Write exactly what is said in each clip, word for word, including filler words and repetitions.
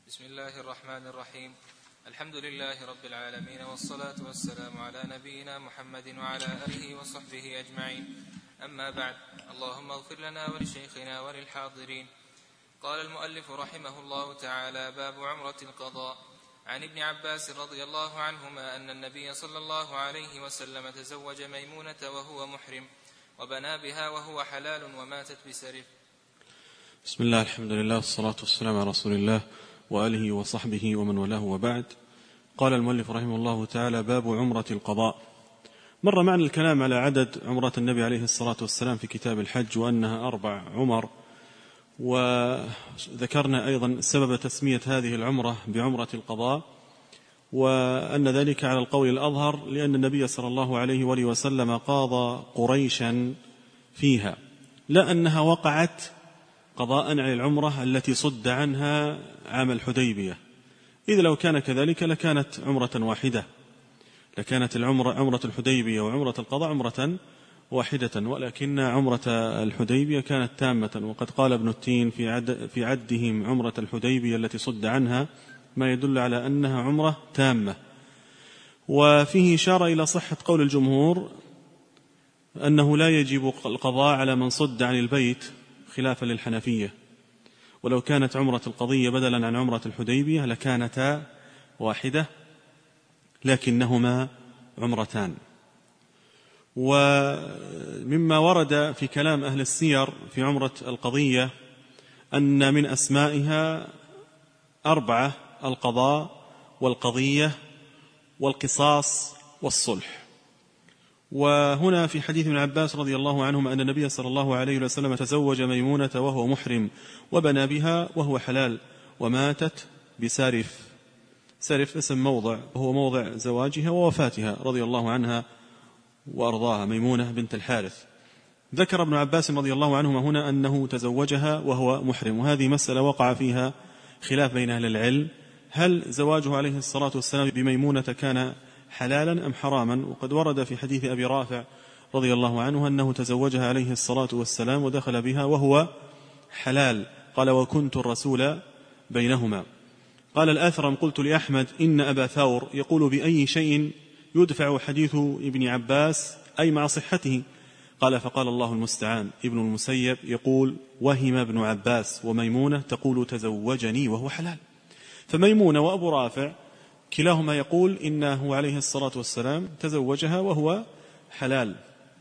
بسم الله الرحمن الرحيم. الحمد لله رب العالمين، والصلاة والسلام على نبينا محمد وعلى آله وصحبه أجمعين. أما بعد، اللهم اغفر لنا ولشيخنا وللحاضرين. قال المؤلف رحمه الله تعالى: باب عمرة القضاء. عن ابن عباس رضي الله عنهما أن النبي صلى الله عليه وسلم تزوج ميمونة وهو محرم، وبنى بها وهو حلال، وماتت بسرف. بسم الله، الحمد لله، والصلاة والسلام على رسول الله وآله وصحبه ومن والاه، وبعد. قال المؤلف رحمه الله تعالى: باب عمرة القضاء. مر معنا الكلام على عدد عمرات النبي عليه الصلاة والسلام في كتاب الحج، وأنها أربع عمر، وذكرنا أيضا سبب تسمية هذه العمرة بعمرة القضاء، وأن ذلك على القول الأظهر لأن النبي صلى الله عليه وآله وسلم قاضى قريشا فيها، لا أنها وقعت قضاء عن العمرة التي صد عنها عام الحديبية، إذ لو كان كذلك لكانت عمرة واحدة، لكانت العمرة عمرة الحديبية وعمرة القضاء عمرة واحدة، ولكن عمرة الحديبية كانت تامة. وقد قال ابن التين في, عد في عدهم عمرة الحديبية التي صد عنها ما يدل على أنها عمرة تامة. وفيه إشارة إلى صحة قول الجمهور أنه لا يجب القضاء على من صد عن البيت خلافا للحنفية، ولو كانت عمرة القضية بدلا عن عمرة الحديبية لكانتا واحدة، لكنهما عمرتان. ومما ورد في كلام أهل السير في عمرة القضية أن من أسمائها أربعة: القضاء والقضية والقصاص والصلح. وهنا في حديث ابن عباس رضي الله عنهما أن النبي صلى الله عليه وسلم تزوج ميمونة وهو محرم، وبنى بها وهو حلال، وماتت بسرف. سرف اسم موضع، وهو موضع زواجها ووفاتها رضي الله عنها وأرضاها، ميمونة بنت الحارث. ذكر ابن عباس رضي الله عنهما هنا أنه تزوجها وهو محرم، وهذه مسألة وقع فيها خلاف بين أهل العلم: هل زواجه عليه الصلاة والسلام بميمونة كان حلالا أم حراما؟ وقد ورد في حديث أبي رافع رضي الله عنه أنه تزوجها عليه الصلاة والسلام ودخل بها وهو حلال، قال: وكنت الرسول بينهما. قال الآثرم: قلت لأحمد: إن أبا ثور يقول بأي شيء يدفع حديث ابن عباس أي مع صحته؟ قال: فقال الله المستعان. ابن المسيب يقول: وهم ابن عباس، وميمونة تقول تزوجني وهو حلال. فميمونة وأبو رافع كلاهما يقول إنه عليه الصلاة والسلام تزوجها وهو حلال.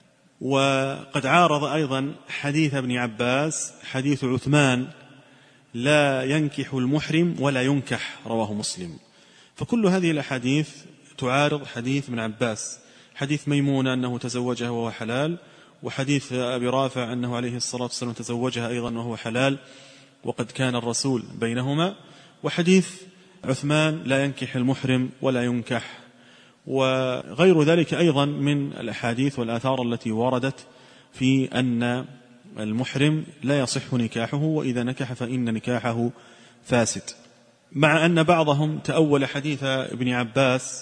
وقد عارض أيضا حديث ابن عباس حديث عثمان: لا ينكح المحرم ولا ينكح، رواه مسلم. فكل هذه الأحاديث تعارض حديث ابن عباس، حديث ميمونة أنه تزوجها وهو حلال، وحديث أبي رافع أنه عليه الصلاة والسلام تزوجها أيضا وهو حلال وقد كان الرسول بينهما، وحديث عثمان: لا ينكح المحرم ولا ينكح. وغير ذلك أيضا من الأحاديث والآثار التي وردت في أن المحرم لا يصح نكاحه، وإذا نكح فإن نكاحه فاسد. مع أن بعضهم تأول حديث ابن عباس،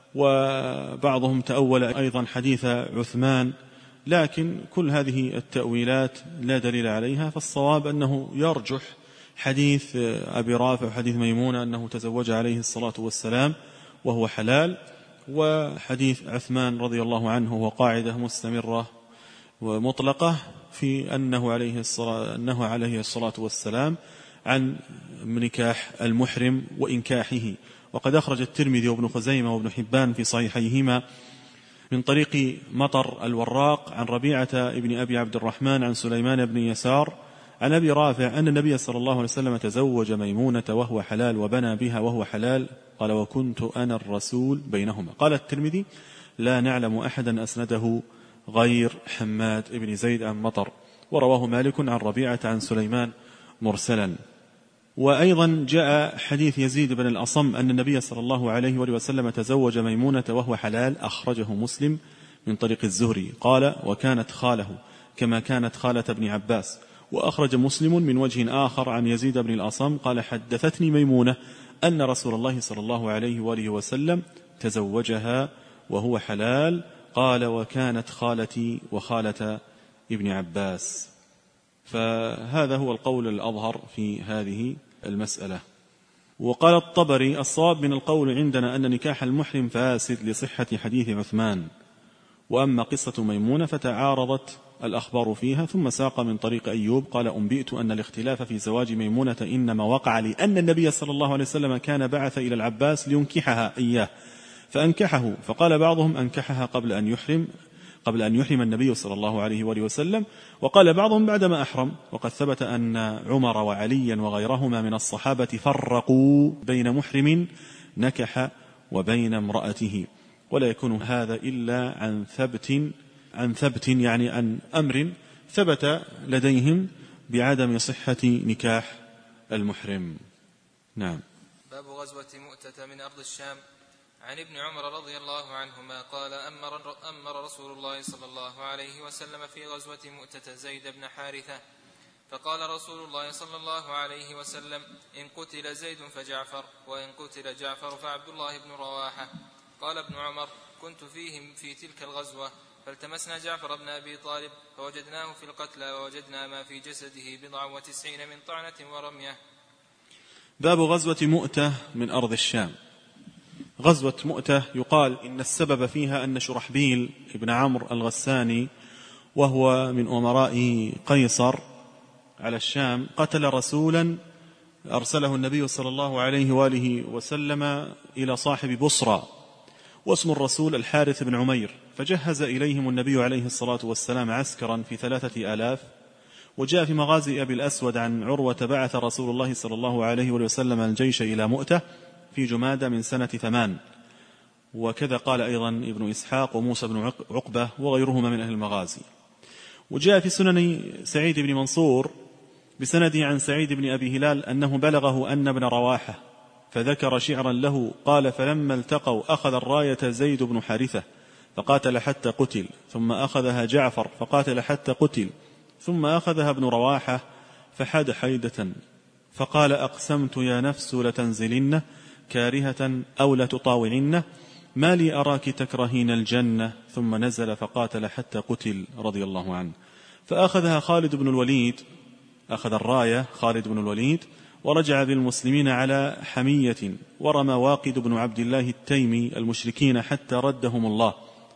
وبعضهم تأول أيضا حديث عثمان، لكن كل هذه التأويلات لا دليل عليها، فالصواب أنه يرجح حديث أبي رافع وحديث ميمونة أنه تزوج عليه الصلاة والسلام وهو حلال، وحديث عثمان رضي الله عنه هو قاعدة مستمرة ومطلقة في أنه عليه الصلاة, أنه عليه الصلاة والسلام عن نكاح المحرم وإنكاحه. وقد أخرج الترمذي وابن خزيمة وابن حبان في صحيحيهما من طريق مطر الوراق عن ربيعة ابن أبي عبد الرحمن عن سليمان بن يسار عن أبي رافع أن النبي صلى الله عليه وسلم تزوج ميمونة وهو حلال، وبنى بها وهو حلال، قال: وكنت أنا الرسول بينهما. قال الترمذي: لا نعلم أحدا أسنده غير حماد بن زيد عن مطر، ورواه مالك عن ربيعة عن سليمان مرسلا. وأيضا جاء حديث يزيد بن الأصم أن النبي صلى الله عليه وسلم تزوج ميمونة وهو حلال، أخرجه مسلم من طريق الزهري، قال: وكانت خاله كما كانت خالة ابن عباس. وأخرج مسلم من وجه آخر عن يزيد بن الأصم قال: حدثتني ميمونة أن رسول الله صلى الله عليه وآله وسلم تزوجها وهو حلال، قال: وكانت خالتي وخالة ابن عباس. فهذا هو القول الأظهر في هذه المسألة. وقال الطبري: الصواب من القول عندنا أن نكاح المحرم فاسد لصحة حديث عثمان، وأما قصة ميمونة فتعارضت الأخبار فيها. ثم ساق من طريق أيوب قال: أنبئت أن الاختلاف في زواج ميمونة إنما وقع لأن النبي صلى الله عليه وسلم كان بعث إلى العباس لينكحها إياه فأنكحه، فقال بعضهم أنكحها قبل أن يحرم قبل أن يحرم النبي صلى الله عليه وآله وسلم، وقال بعضهم بعدما أحرم. وقد ثبت أن عمر وعليا وغيرهما من الصحابة فرقوا بين محرم نكح وبين امرأته، ولا يكون هذا إلا عن ثبت عن ثبت يعني عن أمر ثبت لديهم بعدم صحة نكاح المحرم. نعم. باب غزوة مؤتة من أرض الشام. عن ابن عمر رضي الله عنهما قال: أمر, أمر رسول الله صلى الله عليه وسلم في غزوة مؤتة زيد بن حارثة، فقال رسول الله صلى الله عليه وسلم: إن قتل زيد فجعفر، وإن قتل جعفر فعبد الله بن رواحة. قال ابن عمر: كنت فيهم في تلك الغزوة، فالتمسنا جعفر بن أبي طالب فوجدناه في القتلى، ووجدنا ما في جسده بضع وتسعين من طعنة ورمية. باب غزوة مؤتة من أرض الشام. غزوة مؤتة يقال إن السبب فيها أن شرحبيل ابن عمرو الغساني، وهو من أمراء قيصر على الشام، قتل رسولا أرسله النبي صلى الله عليه وآله وسلم إلى صاحب بصرى، واسم الرسول الحارث بن عمير، فجهز إليهم النبي عليه الصلاة والسلام عسكرا في ثلاثة آلاف. وجاء في مغازي أبي الأسود عن عروة: بعث رسول الله صلى الله عليه وسلم الجيش إلى مؤتة في جمادى من سنة ثمان. وكذا قال أيضا ابن إسحاق وموسى بن عقبة وغيرهما من أهل المغازي. وجاء في سنن سعيد بن منصور بسنده عن سعيد بن أبي هلال أنه بلغه أن ابن رواحة، فذكر شعرا له قال: فلما التقوا أخذ الراية زيد بن حارثة فقاتل حتى قتل، ثم أخذها جعفر فقاتل حتى قتل، ثم أخذها ابن رواحة فحاد حيدة فقال: أقسمت يا نفس لتنزلن كارهة أو لتطاوعن، ما لي أراك تكرهين الجنة، ثم نزل فقاتل حتى قتل رضي الله عنه. فأخذها خالد بن الوليد، أخذ الراية خالد بن الوليد، ورجع بالمسلمين على حمية، ورمى واقد بن عبد الله التيمي المشركين حتى ردهم الله.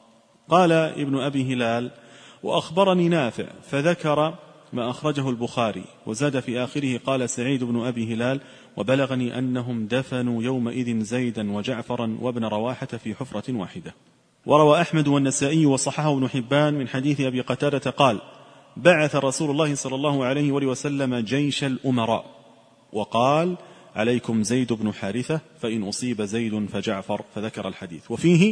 قال ابن أبي هلال: وأخبرني نافع فذكر ما أخرجه البخاري، وزاد في آخره قال سعيد بن أبي هلال: وبلغني أنهم دفنوا يومئذ زيدا وجعفرا وابن رواحة في حفرة واحدة. وروى أحمد والنسائي وصححه ابن حبان من حديث أبي قتادة قال: بعث رسول الله صلى الله عليه وسلم جيش الأمراء، وقال: عليكم زيد بن حارثة، فإن أصيب زيد فجعفر، فذكر الحديث. وفيه: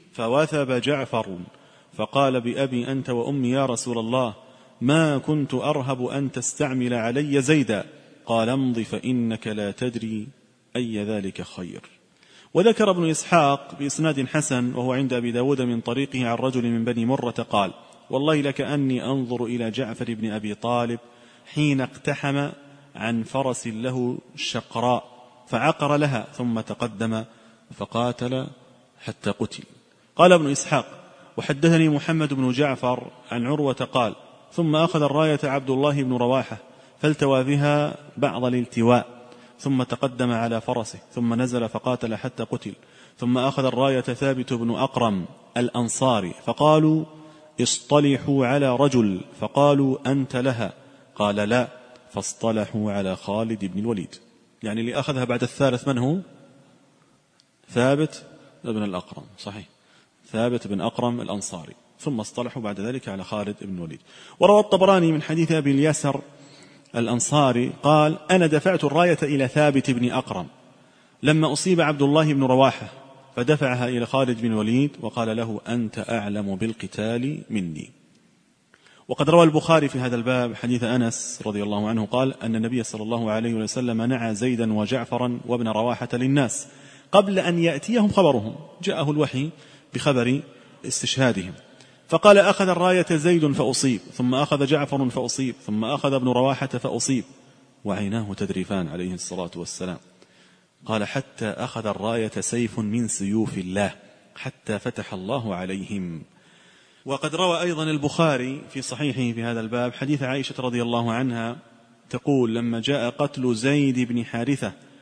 فوثب جعفر فقال: بأبي أنت وأمي يا رسول الله، ما كنت أرهب أن تستعمل علي زيدا. قال: امض فإنك لا تدري أي ذلك خير. وذكر ابن إسحاق بإسناد حسن وهو عند أبي داود من طريقه عن رجل من بني مرة قال: والله لكأني أنظر إلى جعفر بن أبي طالب حين اقتحم عن فرس له شقراء فعقر لها، ثم تقدم فقاتل حتى قتل. قال ابن إسحاق: وحدثني محمد بن جعفر عن عروة قال: ثم أخذ الراية عبد الله بن رواحة فالتوى بها بعض الالتواء، ثم تقدم على فرسه، ثم نزل فقاتل حتى قتل. ثم أخذ الراية ثابت بن أقرم الأنصاري، فقالوا: اصطلحوا على رجل، فقالوا: أنت لها. قال: لا، فاصطلحوا على خالد بن الوليد. يعني اللي أخذها بعد الثالث من هو؟ ثابت بن الأقرم، صحيح، ثابت بن أقرم الأنصاري. ثم اصطلحوا بعد ذلك على خالد بن الوليد. وروى الطبراني من حديث أبي اليسر الأنصاري قال: أنا دفعت الراية إلى ثابت بن أقرم لما أصيب عبد الله بن رواحة، فدفعها إلى خالد بن الوليد وقال له: أنت أعلم بالقتال مني. وقد روى البخاري في هذا الباب حديث أنس رضي الله عنه قال: أن النبي صلى الله عليه وسلم نعى زيدا وجعفرا وابن رواحة للناس قبل أن يأتيهم خبرهم، جاءه الوحي بخبر استشهادهم، فقال: أخذ الراية زيد فأصيب، ثم أخذ جعفر فأصيب، ثم أخذ ابن رواحة فأصيب، وعيناه تذرفان عليه الصلاة والسلام. قال: حتى أخذ الراية سيف من سيوف الله، حتى فتح الله عليهم. وقد روى أيضا البخاري في صحيحه في هذا الباب حديث عائشة رضي الله عنها تقول: لما جاء قتل زيد بن حارثة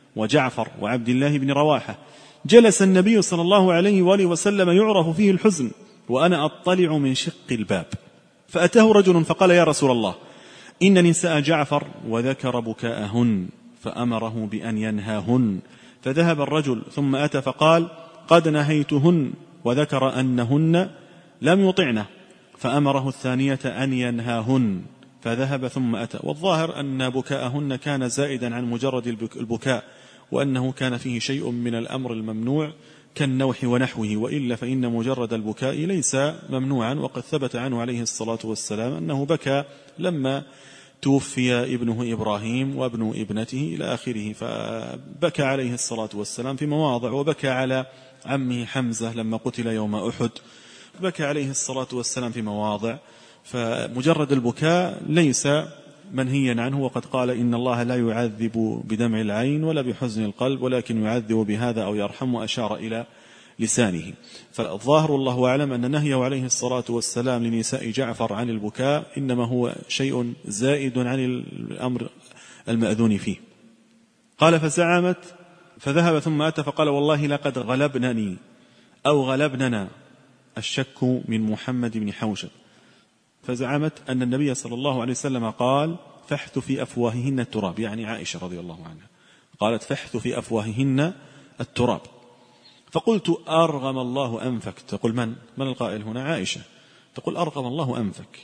وجعفر وعبد الله بن رواحة. جلس النبي صلى الله عليه وآله وسلم يعرف فيه الحزن وأنا أطلع من شق الباب، فأتاه رجل فقال: يا رسول الله، إن نساء جعفر وذكر بكاءهن، فأمره بأن ينهاهن. فذهب الرجل ثم أتى فقال: قد نهيتهن، وذكر أنهن لم يطعنه، فأمره الثانية أن ينهاهن، فذهب ثم أتى. والظاهر أن بكاءهن كان زائدا عن مجرد البكاء، وأنه كان فيه شيء من الأمر الممنوع كالنوح ونحوه، وإلا فإن مجرد البكاء ليس ممنوعا، وقد ثبت عنه عليه الصلاة والسلام أنه بكى لما توفي ابنه إبراهيم وابن ابنته إلى آخره، فبكى عليه الصلاة والسلام في مواضع، وبكى على عمه حمزة لما قتل يوم أحد، بكى عليه الصلاة والسلام في مواضع. فمجرد البكاء ليس منهيا عنه، وقد قال: إن الله لا يعذب بدمع العين ولا بحزن القلب، ولكن يعذب بهذا أو يرحم، وأشار إلى لسانه. فالظاهر الله أعلم أن نهيه عليه الصلاة والسلام لنساء جعفر عن البكاء إنما هو شيء زائد عن الأمر المأذون فيه. قال: فزعمت فذهب ثم أتى فقال: والله لقد غلبنني أو غلبننا الشك من محمد بن حوشب. فزعمت أن النبي صلى الله عليه وسلم قال: فاحث في أفواههن التراب، يعني عائشة رضي الله عنها قالت: فاحث في أفواههن التراب. فقلت: أرغم الله أنفك. تقول من؟ من القائل هنا؟ عائشة. تقول: أرغم الله أنفك،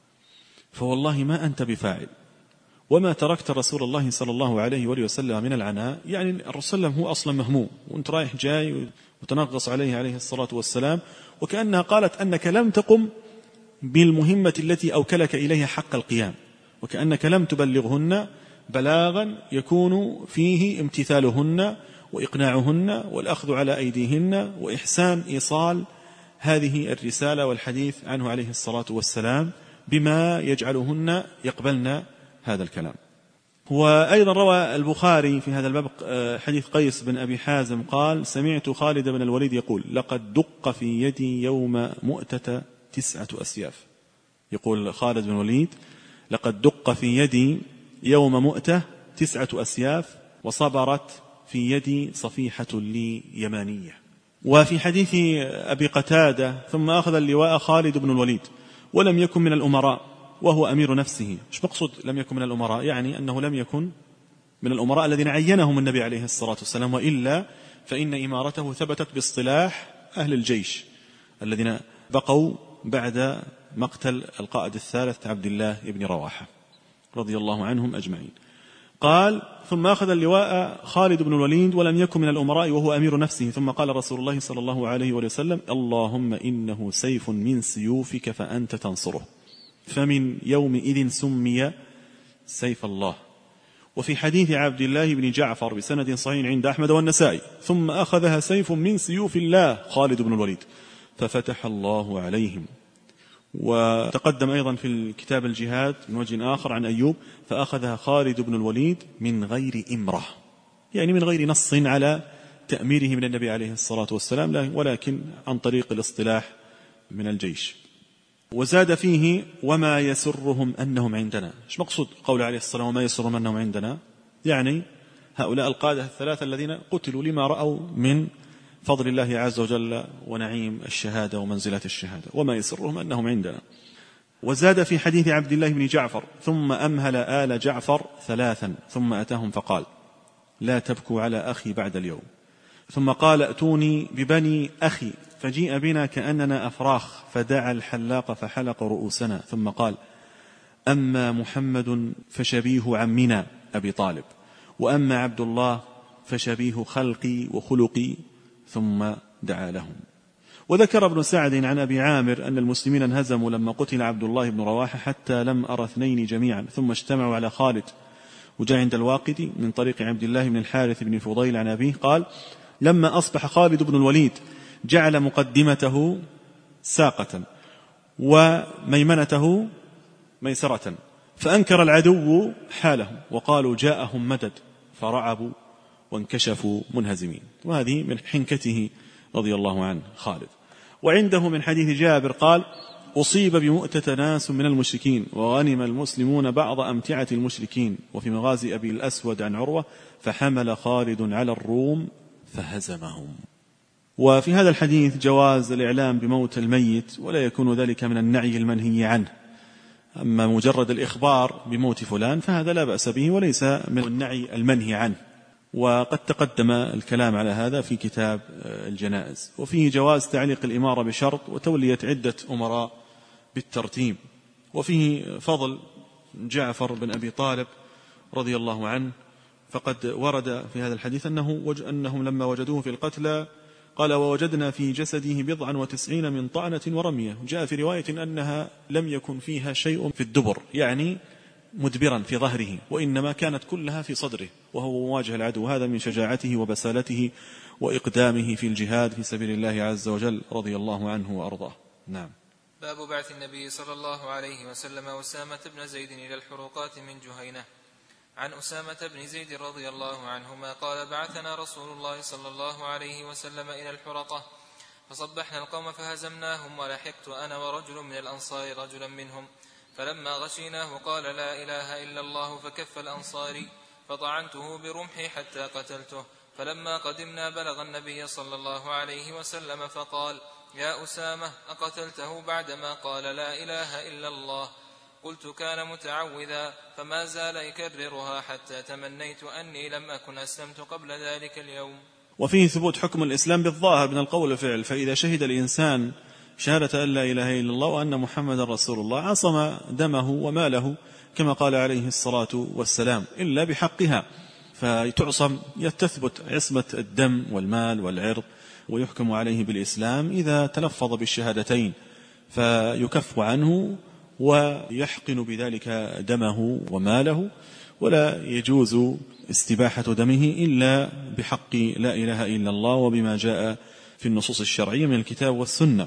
فوالله ما أنت بفاعل، وما تركت رسول الله صلى الله عليه وآله وسلم من العناء. يعني الرسول هو أصلا مهموم، وانت رايح جاي وتنغص عليه عليه الصلاة والسلام، وكأنها قالت أنك لم تقم بالمهمة التي أوكلك إليها حق القيام، وكأنك لم تبلغهن بلاغا يكون فيه امتثالهن وإقناعهن والأخذ على أيديهن وإحسان إيصال هذه الرسالة والحديث عنه عليه الصلاة والسلام بما يجعلهن يقبلن هذا الكلام. وأيضا روى البخاري في هذا الباب حديث قيس بن أبي حازم قال: سمعت خالد بن الوليد يقول: لقد دق في يدي يوم مؤتة تسعة أسياف. يقول خالد بن الوليد: لقد دق في يدي يوم مؤتة تسعة أسياف، وصبرت في يدي صفيحة لي يمانية. وفي حديث أبي قتادة: ثم أخذ اللواء خالد بن الوليد ولم يكن من الأمراء وهو أمير نفسه. مش مقصود لم يكن من الأمراء، يعني أنه لم يكن من الأمراء الذين عينهم النبي عليه الصلاة والسلام، وإلا فإن إمارته ثبتت باصطلاح أهل الجيش الذين بقوا بعد مقتل القائد الثالث عبد الله بن رواحة رضي الله عنهم أجمعين. قال: ثم أخذ اللواء خالد بن الوليد ولم يكن من الأمراء وهو أمير نفسه. ثم قال رسول الله صلى الله عليه وسلم: اللهم إنه سيف من سيوفك فأنت تنصره. فمن يومئذ سمي سيف الله. وفي حديث عبد الله بن جعفر بسند صحيح عند أحمد والنسائي: ثم أخذها سيف من سيوف الله خالد بن الوليد ففتح الله عليهم. وتقدم أيضا في الكتاب الجهاد من وجه آخر عن أيوب: فأخذها خالد بن الوليد من غير إمرة، يعني من غير نص على تأميره من النبي عليه الصلاة والسلام، ولكن عن طريق الاصطلاح من الجيش. وزاد فيه: وما يسرهم أنهم عندنا. ايش مقصود قول عليه الصلاة وما يسرهم أنهم عندنا؟ يعني هؤلاء القادة الثلاثة الذين قتلوا لما رأوا من فضل الله عز وجل ونعيم الشهادة ومنزلة الشهادة، وما يسرهم أنهم عندنا. وزاد في حديث عبد الله بن جعفر: ثم أمهل آل جعفر ثلاثا ثم أتاهم فقال: لا تبكوا على أخي بعد اليوم. ثم قال: ائتوني ببني أخي، فجيء بنا كأننا أفراخ، فدعا الحلاق فحلق رؤوسنا، ثم قال: أما محمد فشبيه عمنا أبي طالب، وأما عبد الله فشبيه خلقي وخلقي، ثم دعا لهم. وذكر ابن سعد عن أبي عامر أن المسلمين انهزموا لما قتل عبد الله بن رواحة حتى لم أرى اثنين جميعا، ثم اجتمعوا على خالد. وجاء عند الواقدي من طريق عبد الله بن الحارث بن فضيل عن أبيه قال: لما أصبح خالد بن الوليد جعل مقدمته ساقة وميمنته ميسرة، فأنكر العدو حالهم وقالوا جاءهم مدد، فرعبوا وانكشفوا منهزمين. وهذه من حنكته رضي الله عنه خالد. وعنده من حديث جابر قال: أصيب بمؤتة ناس من المشركين وغنم المسلمون بعض أمتعة المشركين. وفي مغازي أبي الأسود عن عروة فحمل خالد على الروم فهزمهم. وفي هذا الحديث جواز الإعلام بموت الميت، ولا يكون ذلك من النعي المنهي عنه. أما مجرد الإخبار بموت فلان فهذا لا بأس به وليس من النعي المنهي عنه، وقد تقدم الكلام على هذا في كتاب الجنائز. وفيه جواز تعليق الإمارة بشرط وتولية عدة أمراء بالترتيب. وفيه فضل جعفر بن أبي طالب رضي الله عنه، فقد ورد في هذا الحديث أنه وج... أنهم لما وجدوه في القتلى قال ووجدنا في جسده بضعا وتسعين من طعنة ورمية. جاء في رواية أنها لم يكن فيها شيء في الدبر، يعني مدبرا في ظهره، وإنما كانت كلها في صدره وهو مواجه العدو. هذا من شجاعته وبسالته وإقدامه في الجهاد في سبيل الله عز وجل رضي الله عنه وأرضاه. نعم. باب بعث النبي صلى الله عليه وسلم أسامة بن زيد إلى الحروقات من جهينة. عن أسامة بن زيد رضي الله عنهما قال بعثنا رسول الله صلى الله عليه وسلم إلى الحرقة فصبحنا القوم فهزمناهم، ولحقت أنا ورجل من الأنصار رجلا منهم، فلما غشيناه قال لا إله إلا الله فكف الأنصاري، فطعنته برمحي حتى قتلته. فلما قدمنا بلغ النبي صلى الله عليه وسلم فقال يا أسامة أقتلته بعدما قال لا إله إلا الله؟ قلت كان متعوذا، فما زال يكررها حتى تمنيت أني لم أكن أسلمت قبل ذلك اليوم. وفيه ثبوت حكم الإسلام بالظاهر من القول والفعل. فإذا شهد الإنسان شهادة أن لا إله إلا الله وأن محمد رسول الله عصم دمه وماله كما قال عليه الصلاة والسلام إلا بحقها، فتعصم تثبت عصمة الدم والمال والعرض، ويحكم عليه بالإسلام إذا تلفظ بالشهادتين فيكف عنه ويحقن بذلك دمه وماله، ولا يجوز استباحة دمه إلا بحق لا إله إلا الله وبما جاء في النصوص الشرعية من الكتاب والسنة.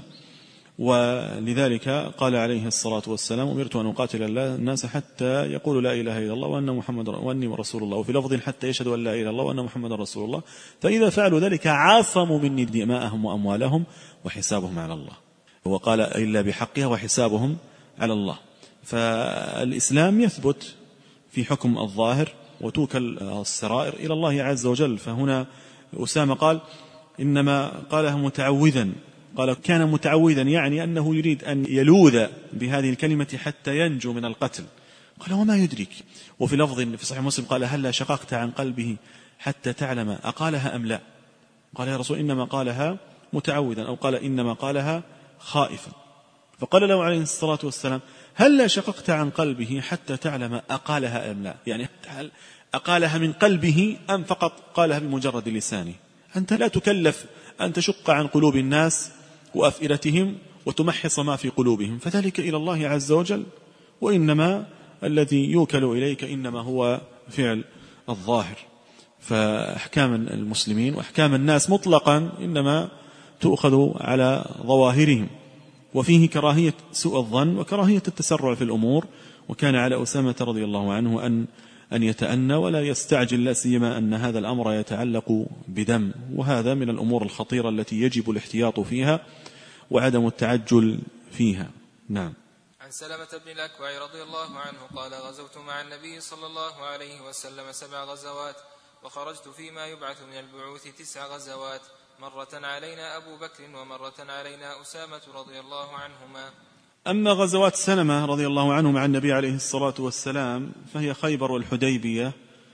ولذلك قال عليه الصلاة والسلام أمرت أن أقاتل الناس حتى يقولوا لا إله إلا الله وأن محمد وأني رسول الله، وفي لفظ حتى يشهدوا أن لا إله إلا الله وأن محمد رسول الله، فإذا فعلوا ذلك عاصموا مني دماءهم وأموالهم وحسابهم على الله. وقال إلا بحقها وحسابهم على الله. فالإسلام يثبت في حكم الظاهر وتوكل السرائر إلى الله عز وجل. فهنا أسامة قال إنما قالها متعوذا، قال كان متعوذا يعني أنه يريد أن يلوذ بهذه الكلمة حتى ينجو من القتل. قال وما يدرك. وفي لفظ في صحيح مسلم قال هل شققت عن قلبه حتى تعلم أقالها أم لا؟ قال يا رسول إنما قالها متعوذا، أو قال إنما قالها خائفا. فقال له عليه الصلاة والسلام هل لا شققت عن قلبه حتى تعلم أقالها أم لا؟ يعني هل أقالها من قلبه أم فقط قالها بمجرد لسانه؟ أنت لا تكلف أن تشق عن قلوب الناس وأفئدتهم وتمحص ما في قلوبهم، فذلك إلى الله عز وجل، وإنما الذي يوكل إليك إنما هو فعل الظاهر. فأحكام المسلمين وأحكام الناس مطلقا إنما تؤخذ على ظواهرهم. وفيه كراهية سوء الظن وكراهية التسرع في الأمور. وكان على أسامة رضي الله عنه أن أن يتأنى ولا يستعجل، لا سيما أن هذا الأمر يتعلق بدم، وهذا من الأمور الخطيرة التي يجب الاحتياط فيها وعدم التعجل فيها. نعم. عن سلمة بن الأكوع رضي الله عنه قال غزوت مع النبي صلى الله عليه وسلم سبع غزوات، وخرجت فيما يبعث من البعوث تسع غزوات، مرة علينا أبو بكر ومرة علينا أسامة رضي الله عنهما. أما غزوات سلمة رضي الله عنه مع النبي عليه الصلاة والسلام فهي خيبر والحديبية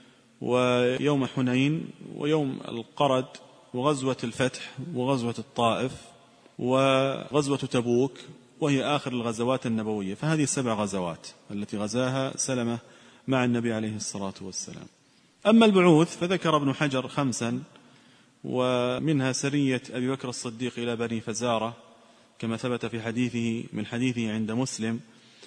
ويوم حنين ويوم القرد وغزوة الفتح وغزوة الطائف وغزوة تبوك، وهي آخر الغزوات النبوية. فهذه السبع غزوات التي غزاها سلمة مع النبي عليه الصلاة والسلام. أما البعوث فذكر ابن حجر خمسا، ومنها سرية أبي بكر الصديق إلى بني فزارة كما ثبت في حديثه من حديثه عند مسلم،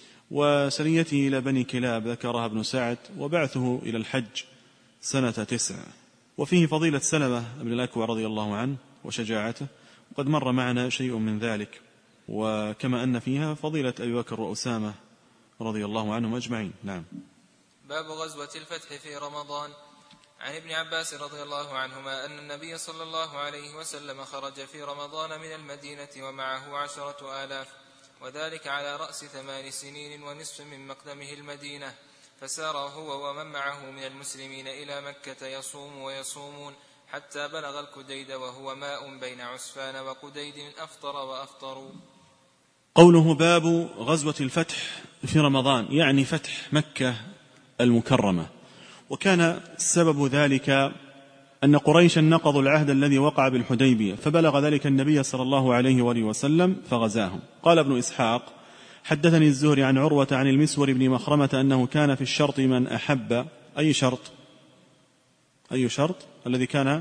وسريته إلى بني كلاب ذكرها ابن سعد، وبعثه إلى الحج سنة تسع. وفيه فضيلة سلمة بن الأكوع رضي الله عنه وشجاعته، وقد مر معنا شيء من ذلك، وكما أن فيها فضيلة أبي بكر وأسامة رضي الله عنهم أجمعين. نعم. باب غزوة الفتح في رمضان. عن ابن عباس رضي الله عنهما أن النبي صلى الله عليه وسلم خرج في رمضان من المدينة ومعه عشرة آلاف، وذلك على رأس ثمان سنين ونصف من مقدمه المدينة، فسار هو ومن معه من المسلمين إلى مكة يصوم ويصومون حتى بلغ الكديد وهو ماء بين عسفان وقديد أفطر وأفطروا. قوله باب غزوة الفتح في رمضان يعني فتح مكة المكرمة. وكان سبب ذلك أن قريشا نقضوا العهد الذي وقع بالحديبية، فبلغ ذلك النبي صلى الله عليه وآله وسلم فغزاهم. قال ابن إسحاق حدثني الزهري عن عروة عن المسور بن مخرمة أنه كان في الشرط من أحب. أي شرط؟ أي شرط الذي كان؟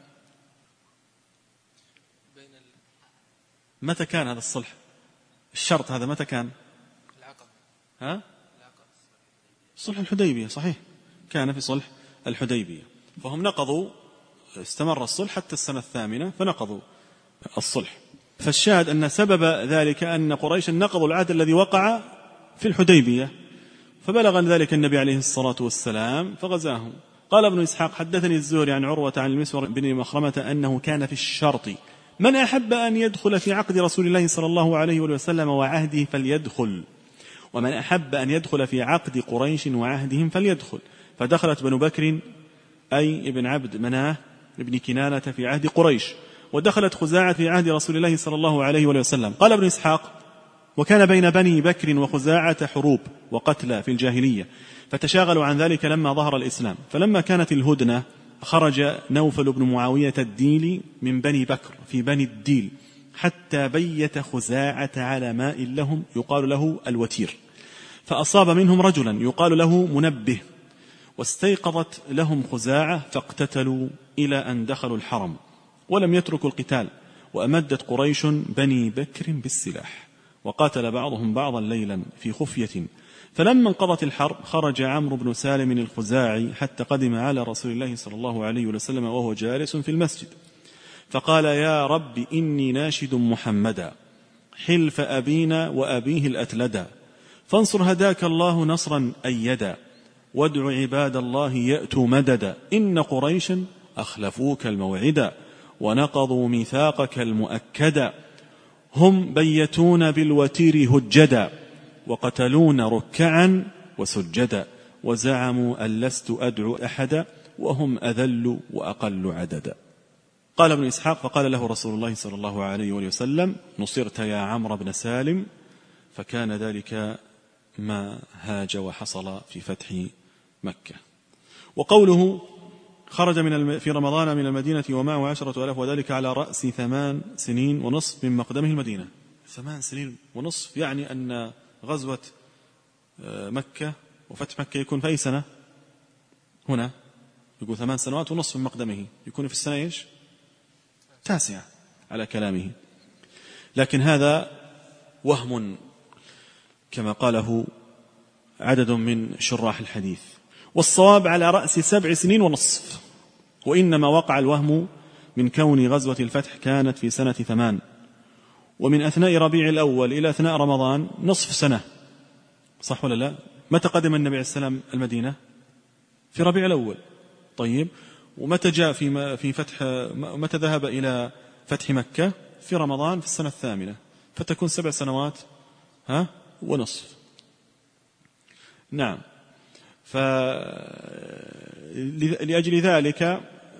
متى كان هذا الصلح؟ الشرط هذا متى كان؟ ها؟ صلح الحديبية، صحيح، كان في صلح الحديبية. فهم نقضوا، استمر الصلح حتى السنة الثامنة فنقضوا الصلح. فالشاهد أن سبب ذلك أن قريش نقضوا العهد الذي وقع في الحديبية، فبلغ ذلك النبي عليه الصلاة والسلام فغزاهم. قال ابن إسحاق حدثني الزهري عن عروة عن المسور بن مخرمة أنه كان في الشرط من أحب أن يدخل في عقد رسول الله صلى الله عليه وسلم وعهده فليدخل، ومن أحب أن يدخل في عقد قريش وعهدهم فليدخل. فدخلت بنو بكر أي ابن عبد مناه ابن كنانة في عهد قريش، ودخلت خزاعة في عهد رسول الله صلى الله عليه وسلم. قال ابن إسحاق وكان بين بني بكر وخزاعة حروب وقتلى في الجاهلية، فتشاغلوا عن ذلك لما ظهر الإسلام. فلما كانت الهدنة خرج نوفل بن معاوية الديلي من بني بكر في بني الديل حتى بيت خزاعة على ماء لهم يقال له الوتير، فأصاب منهم رجلا يقال له منبه، واستيقظت لهم خزاعة فاقتتلوا إلى أن دخلوا الحرم ولم يتركوا القتال. وأمدت قريش بني بكر بالسلاح، وقاتل بعضهم بعضا ليلا في خفية. فلما انقضت الحرب خرج عمرو بن سالم الخزاعي حتى قدم على رسول الله صلى الله عليه وسلم وهو جالس في المسجد، فقال يا رب إني ناشد محمدا حلف أبينا وأبيه الأتلدا، فانصر هداك الله نصرا أيدا، وادع عباد الله يأتوا مددا، إن قريشا أخلفوك الموعدا ونقضوا ميثاقك المؤكدا، هم بيتون بالوتير هجدا وقتلون ركعا وسجدا، وزعموا أن لست أدعو أحدا وهم أذل وأقل عددا. قال ابن إسحاق فقال له رسول الله صلى الله عليه وسلم نصرت يا عمرو بن سالم، فكان ذلك ما هاج وحصل في فتح مكة. وقوله خرج من في رمضان من المدينة ومعه عشرة ألاف وذلك على رأس ثمان سنين ونصف من مقدمه المدينة. ثمان سنين ونصف يعني أن غزوة مكة وفتح مكة يكون في أي سنة؟ هنا يقول ثمان سنوات ونصف من مقدمه، يكون في السنة إيش؟ تاسعة على كلامه. لكن هذا وهم كما قاله عدد من شراح الحديث، والصواب على رأس سبع سنين ونصف، وإنما وقع الوهم من كون غزوة الفتح كانت في سنة ثمان، ومن أثناء ربيع الأول إلى أثناء رمضان نصف سنة، صح ولا لا؟ متى قدم النبي عليه السلام المدينة؟ في ربيع الأول. طيب، ومتى جاء في في فتح متى ذهب إلى فتح مكة؟ في رمضان في السنة الثامنة، فتكون سبع سنوات ها ونصف. نعم، فلأجل ذلك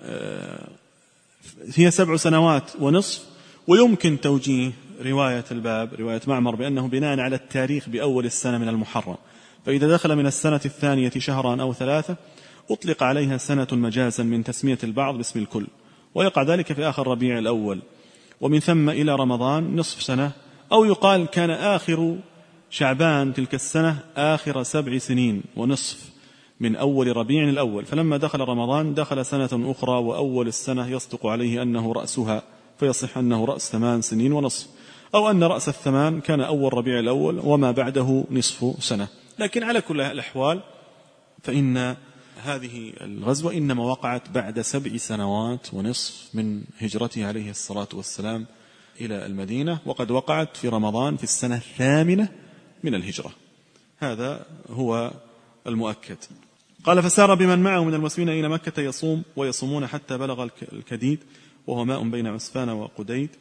هي سبع سنوات ونصف. ويمكن توجيه رواية الباب رواية معمر بأنه بناء على التاريخ بأول السنة من المحرم، فإذا دخل من السنة الثانية شهرا أو ثلاثة أطلق عليها سنة مجازا من تسمية البعض باسم الكل، ويقع ذلك في آخر ربيع الأول، ومن ثم إلى رمضان نصف سنة، أو يقال كان آخر شعبان تلك السنة آخر سبع سنين ونصف من أول ربيع الأول، فلما دخل رمضان دخل سنة أخرى، وأول السنة يصدق عليه أنه رأسها، فيصح أنه رأس ثمان سنين ونصف، أو أن رأس الثمان كان أول ربيع الأول وما بعده نصف سنة. لكن على كل الأحوال فإن هذه الغزوة إنما وقعت بعد سبع سنوات ونصف من هجرته عليه الصلاة والسلام إلى المدينة، وقد وقعت في رمضان في السنة الثامنة من الهجرة. هذا هو المؤكد. قال فسار بمن معه من المسلمين إلى مكة يصوم ويصومون حتى بلغ الكديد وهو ماء بين عسفان وقديد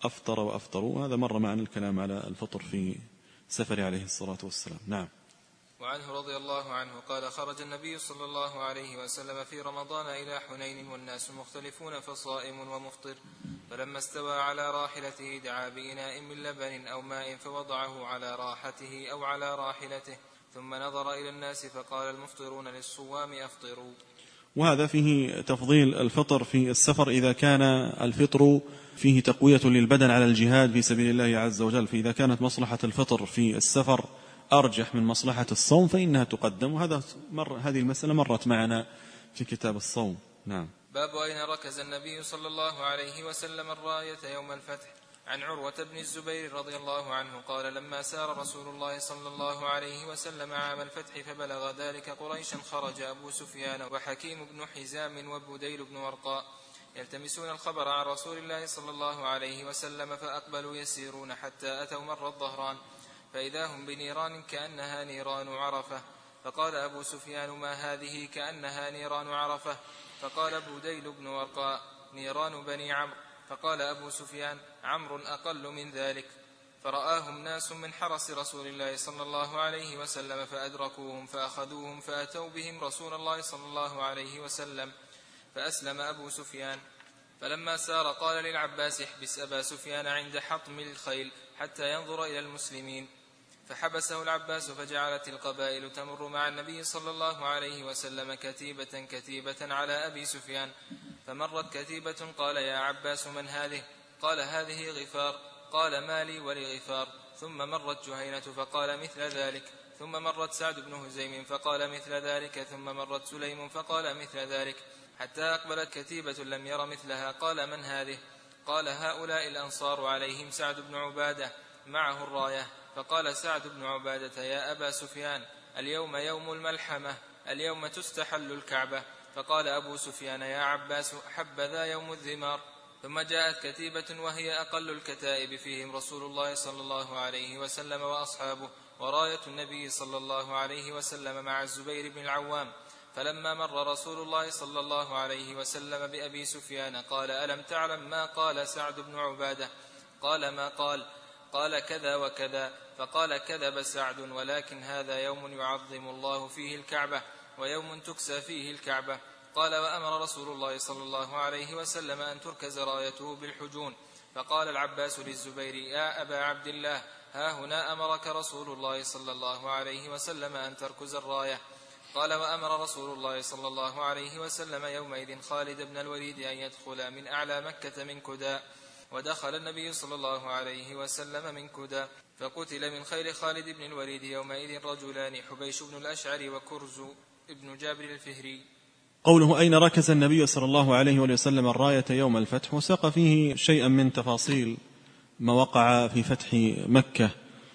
أفطر وأفطروا. هذا مر معنا الكلام على الفطر في سفر عليه الصلاة والسلام. نعم. وعنه رضي الله عنه قال خرج النبي صلى الله عليه وسلم في رمضان إلى حنين والناس مختلفون فصائم ومفطر، فلما استوى على راحلته دعا بإناء من لبن أو ماء فوضعه على راحته أو على راحلته، ثم نظر إلى الناس فقال المفطرون للصوام أفطروا. وهذا فيه تفضيل الفطر في السفر إذا كان الفطر فيه تقوية للبدن على الجهاد في سبيل الله عز وجل، فإذا كانت مصلحة الفطر في السفر أرجح من مصلحة الصوم فإنها تقدم، وهذا مر هذه المسألة مرت معنا في كتاب الصوم. نعم. باب أين ركز النبي صلى الله عليه وسلم الراية يوم الفتح. عن عروة بن الزبير رضي الله عنه قال لما سار رسول الله صلى الله عليه وسلم عام الفتح فبلغ ذلك قريشا خرج أبو سفيان وحكيم بن حزام وبديل بن ورقاء يلتمسون الخبر عن رسول الله صلى الله عليه وسلم، فأقبلوا يسيرون حتى أتوا مر الظهران فإذا هم بنيران كأنها نيران عرفة، فقال أبو سفيان ما هذه كأنها نيران عرفة؟ فقال بديل بن ورقاء نيران بني عمرو. فقال أبو سفيان عمرو أقل من ذلك. فرآهم ناس من حرس رسول الله صلى الله عليه وسلم فأدركوهم فأخذوهم فأتوا بهم رسول الله صلى الله عليه وسلم فأسلم أبو سفيان. فلما سار قال للعباس احبس أبا سفيان عند حطم الخيل حتى ينظر إلى المسلمين، فحبسه العباس فجعلت القبائل تمر مع النبي صلى الله عليه وسلم كتيبة كتيبة على أبي سفيان، فمرت كتيبة قال يا عباس من هذه؟ قال هذه غفار. قال ما لي ولغفار؟ ثم مرت جهينة فقال مثل ذلك، ثم مرت سعد بن هزيم فقال مثل ذلك، ثم مرت سليم فقال مثل ذلك، حتى أقبلت كتيبة لم ير مثلها. قال من هذه؟ قال هؤلاء الأنصار عليهم سعد بن عبادة معه الراية. فقال سعد بن عبادة يا أبا سفيان اليوم يوم الملحمة، اليوم تستحل الكعبة. فقال أبو سفيان يا عباس حبذا يوم الذمار. ثم جاءت كتيبة وهي أقل الكتائب فيهم رسول الله صلى الله عليه وسلم وأصحابه وراية النبي صلى الله عليه وسلم مع الزبير بن العوام. فلما مر رسول الله صلى الله عليه وسلم بأبي سفيان قال ألم تعلم ما قال سعد بن عبادة؟ قال ما قال؟ قال كذا وكذا. فقال كذب سعد، ولكن هذا يوم يعظم الله فيه الكعبة ويوم تكسى فيه الكعبة. قال وأمر رسول الله صلى الله عليه وسلم أن تركز رايته بالحجون. فقال العباس للزبير يا أبا عبد الله ها هنا أمرك رسول الله صلى الله عليه وسلم أن تركز الراية. قال وأمر رسول الله صلى الله عليه وسلم يومئذ خالد بن الوليد أن يدخل من أعلى مكة من كداء، ودخل النبي صلى الله عليه وسلم من كداء، فقتل من خير خالد بن الوليد يومئذ رجلان حبيش بن الأشعر وكرز بن جابر الفهري. قوله أين ركز النبي صلى الله عليه وسلم الراية يوم الفتح، وساق فيه شيئا من تفاصيل ما وقع في فتح مكة.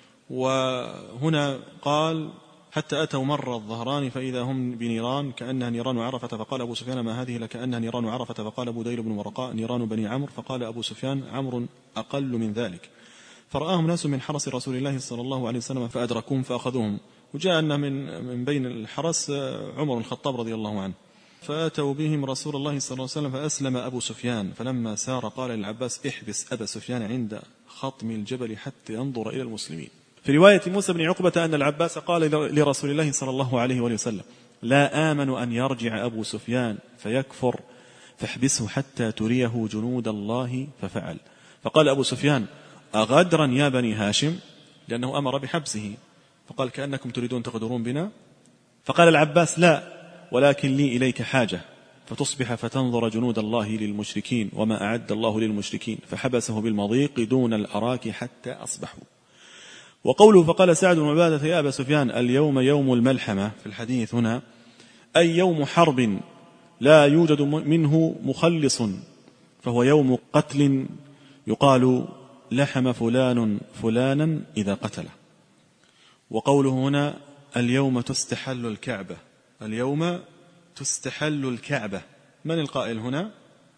وهنا قال حتى أتوا مر الظهران فإذا هم بنيران كأنها نيران عرفة. فقال أبو سفيان ما هذه لكأنها نيران عرفة؟ فقال بديل بن ورقاء نيران بني عمرو. فقال أبو سفيان عمرو أقل من ذلك. فرآهم ناس من حرس رسول الله صلى الله عليه وسلم فأدركوهم فأخذوهم. وجاء أن من من بين الحرس عمر الخطاب رضي الله عنه، فأتوا بهم رسول الله صلى الله عليه وسلم فأسلم أبو سفيان. فلما سار قال للعباس احبس أبا سفيان عند خطم الجبل حتى ينظر إلى المسلمين. في رواية موسى بن عقبة أن العباس قال لرسول الله صلى الله عليه وسلم لا آمن أن يرجع أبو سفيان فيكفر فاحبسه حتى تريه جنود الله. ففعل. فقال أبو سفيان أغدرا يا بني هاشم، لأنه أمر بحبسه، فقال كأنكم تريدون تغدرون بنا. فقال العباس لا، ولكن لي إليك حاجة، فتصبح فتنظر جنود الله للمشركين وما أعد الله للمشركين. فحبسه بالمضيق دون الأراك حتى أصبحوا. وقوله فقال سعد بن عبادة يا أبا سفيان اليوم يوم الملحمة في الحديث هنا أي يوم حرب لا يوجد منه مخلص، فهو يوم قتل يقال لحم فلان فلانا إذا قتله. وقوله هنا اليوم تستحل الكعبة، اليوم تستحل الكعبة، من القائل هنا؟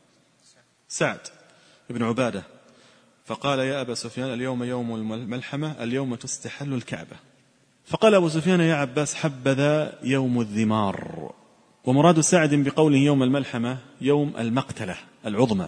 سعد بن عبادة. فقال يا أبا سفيان اليوم يوم الملحمة اليوم تستحل الكعبة. فقال أبو سفيان يا عباس حبذا يوم الذمار. ومراد سعد بقوله يوم الملحمة يوم المقتلة العظمى،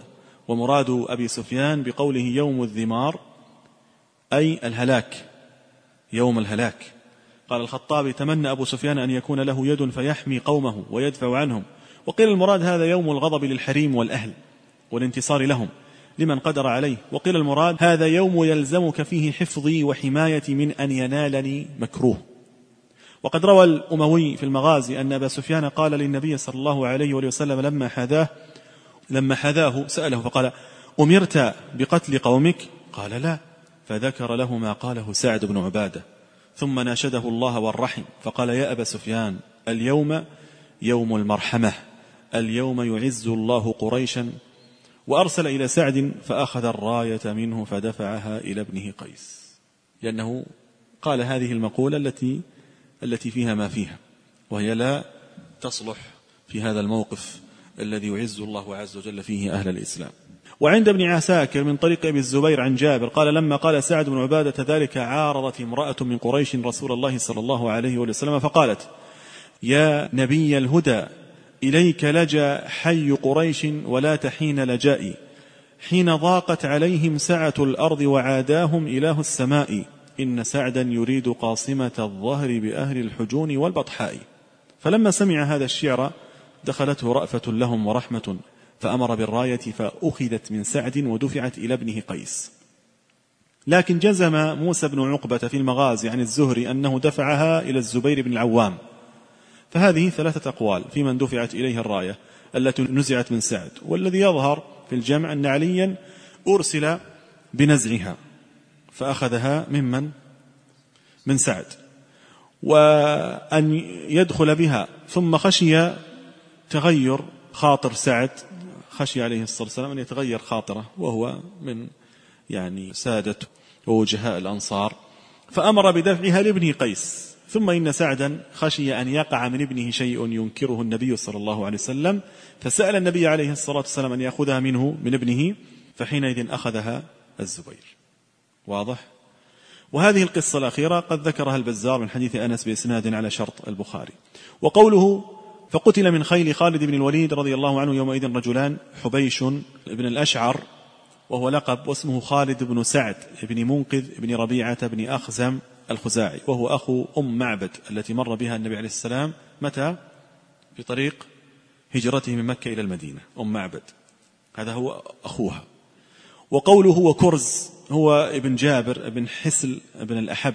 ومراد أبي سفيان بقوله يوم الذمار أي الهلاك، يوم الهلاك. قال الخطابي تمنى أبو سفيان أن يكون له يد فيحمي قومه ويدفع عنهم، وقيل المراد هذا يوم الغضب للحريم والأهل والانتصار لهم لمن قدر عليه، وقيل المراد هذا يوم يلزمك فيه حفظي وحمايتي من أن ينالني مكروه. وقد روى الأموي في المغازي أن أبا سفيان قال للنبي صلى الله عليه وسلم لما حذاه لما حذاه سأله فقال أمرت بقتل قومك؟ قال لا، فذكر له ما قاله سعد بن عبادة، ثم ناشده الله والرحم فقال يا أبا سفيان اليوم يوم المرحمة، اليوم يعز الله قريشا، وأرسل إلى سعد فأخذ الراية منه فدفعها إلى ابنه قيس، لأنه قال هذه المقولة التي التي فيها ما فيها، وهي لا تصلح في هذا الموقف الذي يعز الله عز وجل فيه أهل الإسلام. وعند ابن عساكر من طريق أبي الزبير عن جابر قال لما قال سعد بن عبادة ذلك عارضت امرأة من قريش رسول الله صلى الله عليه وسلم فقالت يا نبي الهدى إليك لجأ حي قريش ولا تحين لجائي، حين ضاقت عليهم سعة الأرض وعاداهم إله السماء، إن سعدا يريد قاصمة الظهر بأهل الحجون والبطحاء. فلما سمع هذا الشعر دخلته رأفة لهم ورحمة، فأمر بالراية فأخذت من سعد ودفعت إلى ابنه قيس. لكن جزم موسى بن عقبة في المغازي عن الزهري أنه دفعها إلى الزبير بن العوام، فهذه ثلاثة أقوال في من دفعت إليه الراية التي نزعت من سعد، والذي يظهر في الجمع أن عليا أرسل بنزعها فأخذها ممن من سعد، وأن يدخل بها ثم خشي تغير خاطر سعد، خشي عليه الصلاة والسلام أن يتغير خاطره وهو من يعني سادة ووجهاء الأنصار، فأمر بدفعها لابن قيس. ثم إن سعدا خشي أن يقع من ابنه شيء ينكره النبي صلى الله عليه وسلم، فسأل النبي عليه الصلاة والسلام أن يأخذها منه من ابنه، فحينئذ أخذها الزبير. واضح؟ وهذه القصة الأخيرة قد ذكرها البزار من حديث أنس بإسناد على شرط البخاري. وقوله فقتل من خيل خالد بن الوليد رضي الله عنه يومئذ رجلان، حبيش بن الأشعر وهو لقب، واسمه خالد بن سعد بن منقذ بن ربيعة بن أخزم الخزاعي، وهو أخو أم معبد التي مر بها النبي عليه السلام متى؟ في طريق هجرته من مكة إلى المدينة، أم معبد هذا هو أخوها. وقوله هو كرز هو ابن جابر ابن حسل ابن الأحب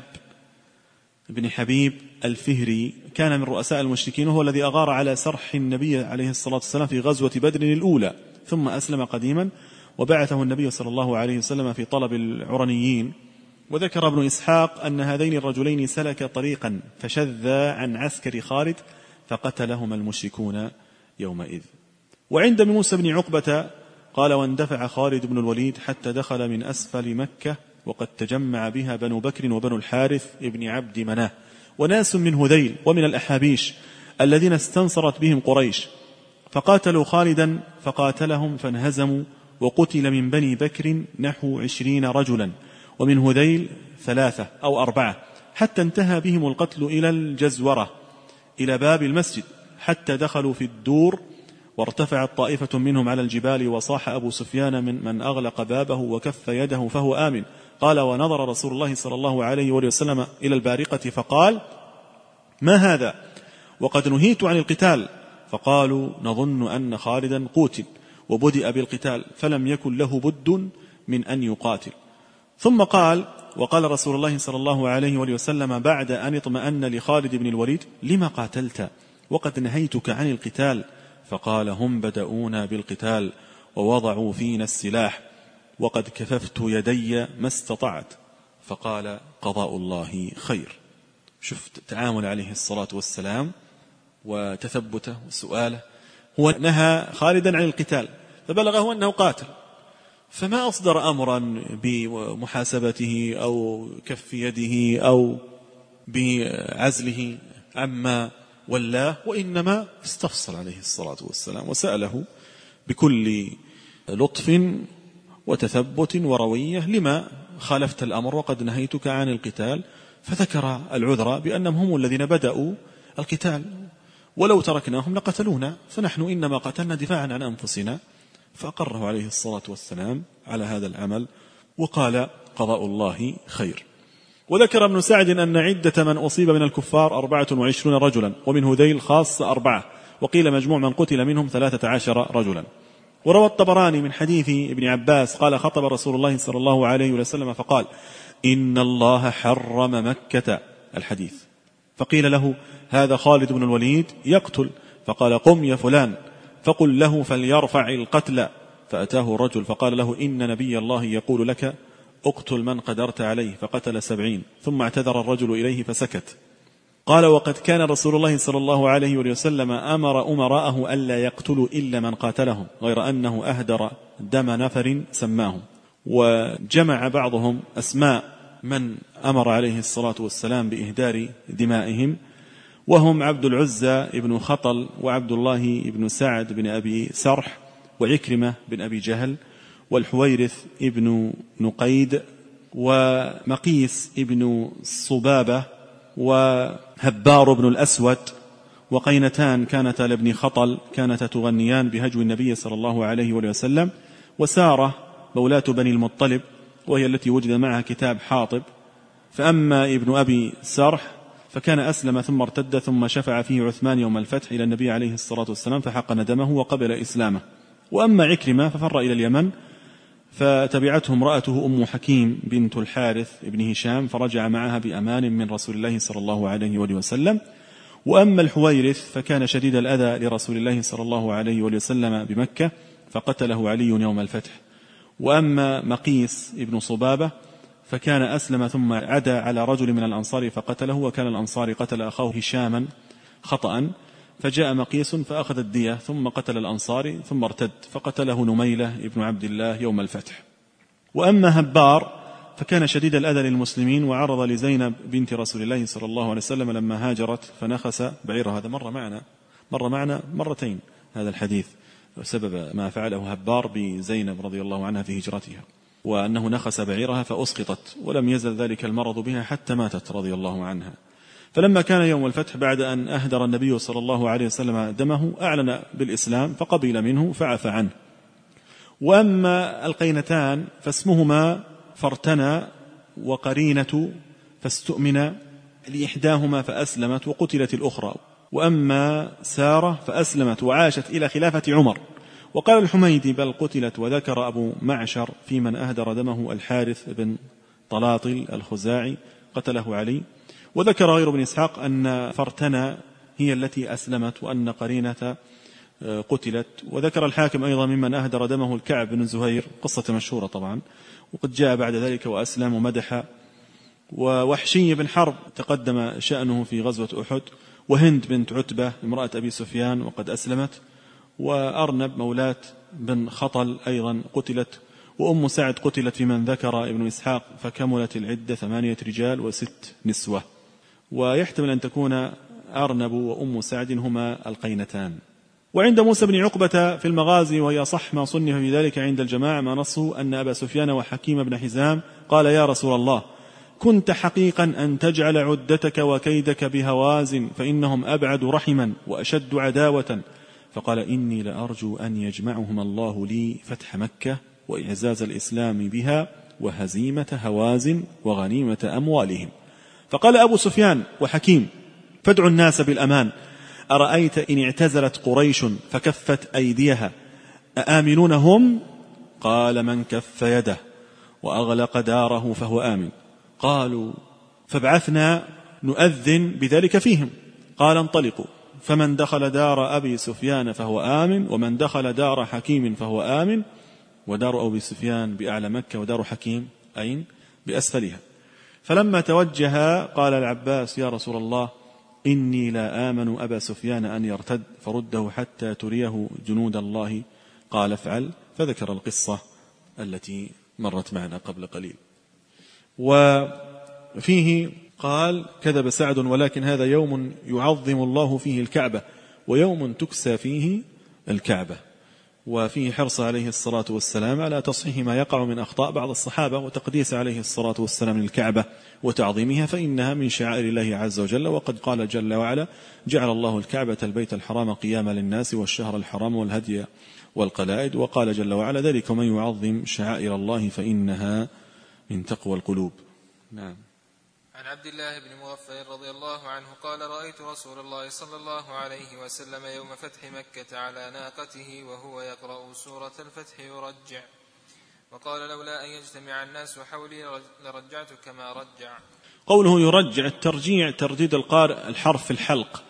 ابن حبيب الفهري، كان من رؤساء المشركين، وهو الذي أغار على سرح النبي عليه الصلاة والسلام في غزوة بدر الأولى، ثم أسلم قديما وبعثه النبي صلى الله عليه وسلم في طلب العرنيين. وذكر ابن إسحاق أن هذين الرجلين سلك طريقا فشذا عن عسكر خالد فقتلهما المشركون يومئذ. وعند موسى بن عقبة قال واندفع خالد بن الوليد حتى دخل من أسفل مكة، وقد تجمع بها بنو بكر وبنو الحارث ابن عبد مناه وناس من هذيل ومن الأحابيش الذين استنصرت بهم قريش، فقاتلوا خالدا فقاتلهم فانهزموا، وقتل من بني بكر نحو عشرين رجلا، ومن هذيل ثلاثة أو أربعة، حتى انتهى بهم القتل إلى الجزورة إلى باب المسجد، حتى دخلوا في الدور، وارتفعت طائفة منهم على الجبال، وصاح أبو سفيان من من أغلق بابه وكف يده فهو آمن. قال ونظر رسول الله صلى الله عليه وسلم إلى البارقة فقال ما هذا؟ وقد نهيت عن القتال. فقالوا نظن أن خالدا قتل، وبدأ بالقتال فلم يكن له بد من أن يقاتل. ثم قال وقال رسول الله صلى الله عليه وسلم بعد أن اطمأن لخالد بن الوليد لما قاتلت وقد نهيتك عن القتال؟ فقال هم بدأونا بالقتال ووضعوا فينا السلاح، وقد كففت يدي ما استطعت. فقال قضاء الله خير. شفت تعامل عليه الصلاة والسلام وتثبته وسؤاله. هو نهى خالدا عن القتال فبلغه أنه قاتل، فما أصدر أمرا بمحاسبته أو كف يده أو بعزله عما والله، وإنما استفصل عليه الصلاة والسلام وسأله بكل لطف وتثبت وروية لما خالفت الأمر وقد نهيتك عن القتال، فذكر العذر بأنهم هم الذين بدأوا القتال، ولو تركناهم لقتلونا، فنحن إنما قتلنا دفاعا عن أنفسنا، فأقره عليه الصلاة والسلام على هذا العمل وقال قضاء الله خير. وذكر ابن سعد أن عدة من أصيب من الكفار أربعة وعشرون رجلا، ومن هذيل خاص أربعة، وقيل مجموع من قتل منهم ثلاثة عشر رجلا. وروى الطبراني من حديث ابن عباس قال خطب رسول الله صلى الله عليه وسلم فقال إن الله حرم مكة، الحديث. فقيل له هذا خالد بن الوليد يقتل، فقال قم يا فلان فقل له فليرفع القتل. فأتاه الرجل فقال له إن نبي الله يقول لك اقتل من قدرت عليه، فقتل سبعين. ثم اعتذر الرجل إليه فسكت. قال وقد كان رسول الله صلى الله عليه وسلم أمر أمراءه ألا يقتلوا إلا من قاتلهم، غير أنه أهدر دم نفر سماهم. وجمع بعضهم أسماء من أمر عليه الصلاة والسلام بإهدار دمائهم، وهم عبد العزى ابن خطل، وعبد الله ابن سعد بن أبي سرح، وعكرمة بن أبي جهل، والحويرث ابن نقيد، ومقيس ابن صبابة، وهبار بن الأسود، وقينتان كانتا لابن خطل كانتا تغنيان بهجو النبي صلى الله عليه وسلم، وسارة مولاة بني المطلب وهي التي وجد معها كتاب حاطب. فأما ابن أبي سرح فكان أسلم ثم ارتد، ثم شفع فيه عثمان يوم الفتح إلى النبي عليه الصلاة والسلام فحقن دمه وقبل إسلامه. وأما عكرمة ففر إلى اليمن، فتبعته امرأته أم حكيم بنت الحارث ابن هشام، فرجع معها بأمان من رسول الله صلى الله عليه وسلم. وأما الحويرث فكان شديد الأذى لرسول الله صلى الله عليه وسلم بمكة، فقتله علي يوم الفتح. وأما مقيس ابن صبابة فكان أسلم ثم عدا على رجل من الأنصار فقتله، وكان الأنصار قتل أخاه هشاما خطأ، فجاء مقيس فأخذ الدية ثم قتل الأنصاري ثم ارتد، فقتله نميلة ابن عبد الله يوم الفتح. وأما هبار فكان شديد الأذى للمسلمين، وعرض لزينب بنت رسول الله صلى الله عليه وسلم لما هاجرت فنخس بعيرها. هذا مر معنا مر معنا مرتين هذا الحديث، سبب ما فعله هبار بزينب رضي الله عنها في هجرتها، وأنه نخس بعيرها فأسقطت، ولم يزل ذلك المرض بها حتى ماتت رضي الله عنها. فلما كان يوم الفتح بعد أن أهدر النبي صلى الله عليه وسلم دمه أعلن بالإسلام فقبل منه فعفى عنه. وأما القينتان فاسمهما فرتنا وقرينة، فاستؤمن لإحداهما فأسلمت وقتلت الأخرى. وأما سارة فأسلمت وعاشت إلى خلافة عمر. وقال الحميدي بل قتلت. وذكر أبو معشر في من أهدر دمه الحارث بن طلاطل الخزاعي قتله علي. وذكر غير ابن إسحاق أن فرتنا هي التي أسلمت، وأن قرينة قتلت. وذكر الحاكم أيضا ممن أهدر دمه الكعب بن زهير، قصة مشهورة طبعا، وقد جاء بعد ذلك وأسلم ومدح. ووحشي بن حرب تقدم شأنه في غزوة أحد. وهند بنت عتبة امرأة أبي سفيان وقد أسلمت. وأرنب مولاة بن خطل أيضا قتلت. وأم سعد قتلت في من ذكر ابن إسحاق، فكملت العدة ثمانية رجال وست نسوة. ويحتمل أن تكون أرنب وأم سعد هما القينتان. وعند موسى بن عقبة في المغازي، وهي صح ما صنف في ذلك عند الجماعة، ما نصه أن أبا سفيان وحكيم بن حزام قال يا رسول الله كنت حقيقا أن تجعل عدتك وكيدك بهوازن، فإنهم أبعد رحما وأشد عداوة. فقال إني لأرجو أن يجمعهم الله لي فتح مكة وإعزاز الإسلام بها وهزيمة هوازن وغنيمة أموالهم. فقال أبو سفيان وحكيم فادعوا الناس بالأمان، أرأيت إن اعتزلت قريش فكفت أيديها أآمنون هم؟ قال من كف يده وأغلق داره فهو آمن. قالوا فابعثنا نؤذن بذلك فيهم. قال انطلقوا، فمن دخل دار أبي سفيان فهو آمن، ومن دخل دار حكيم فهو آمن. ودار أبي سفيان بأعلى مكة، ودار حكيم أين؟ بأسفلها. فلما توجه قال العباس يا رسول الله إني لا آمن أبا سفيان أن يرتد، فرده حتى تريه جنود الله. قال افعل، فذكر القصة التي مرت معنا قبل قليل. وفيه قال كذب سعد ولكن هذا يوم يعظم الله فيه الكعبة، ويوم تكسى فيه الكعبة. وفيه حرص عليه الصلاة والسلام على تصحيح ما يقع من أخطاء بعض الصحابة، وتقديس عليه الصلاة والسلام للكعبة وتعظيمها، فإنها من شعائر الله عز وجل. وقد قال جل وعلا جعل الله الكعبة البيت الحرام قياما للناس والشهر الحرام والهدي والقلائد. وقال جل وعلا: ذلك ومن يعظم شعائر الله فإنها من تقوى القلوب. نعم. عن عبد الله بن مغفل رضي الله عنه قال: رأيت رسول الله صلى الله عليه وسلم يوم فتح مكة على ناقته وهو يقرأ سورة الفتح يرجع، وقال: لولا أن يجتمع الناس حولي لرجعت كما رجع. قوله يرجع، الترجيع ترديد القارئ الحرف في الحلق.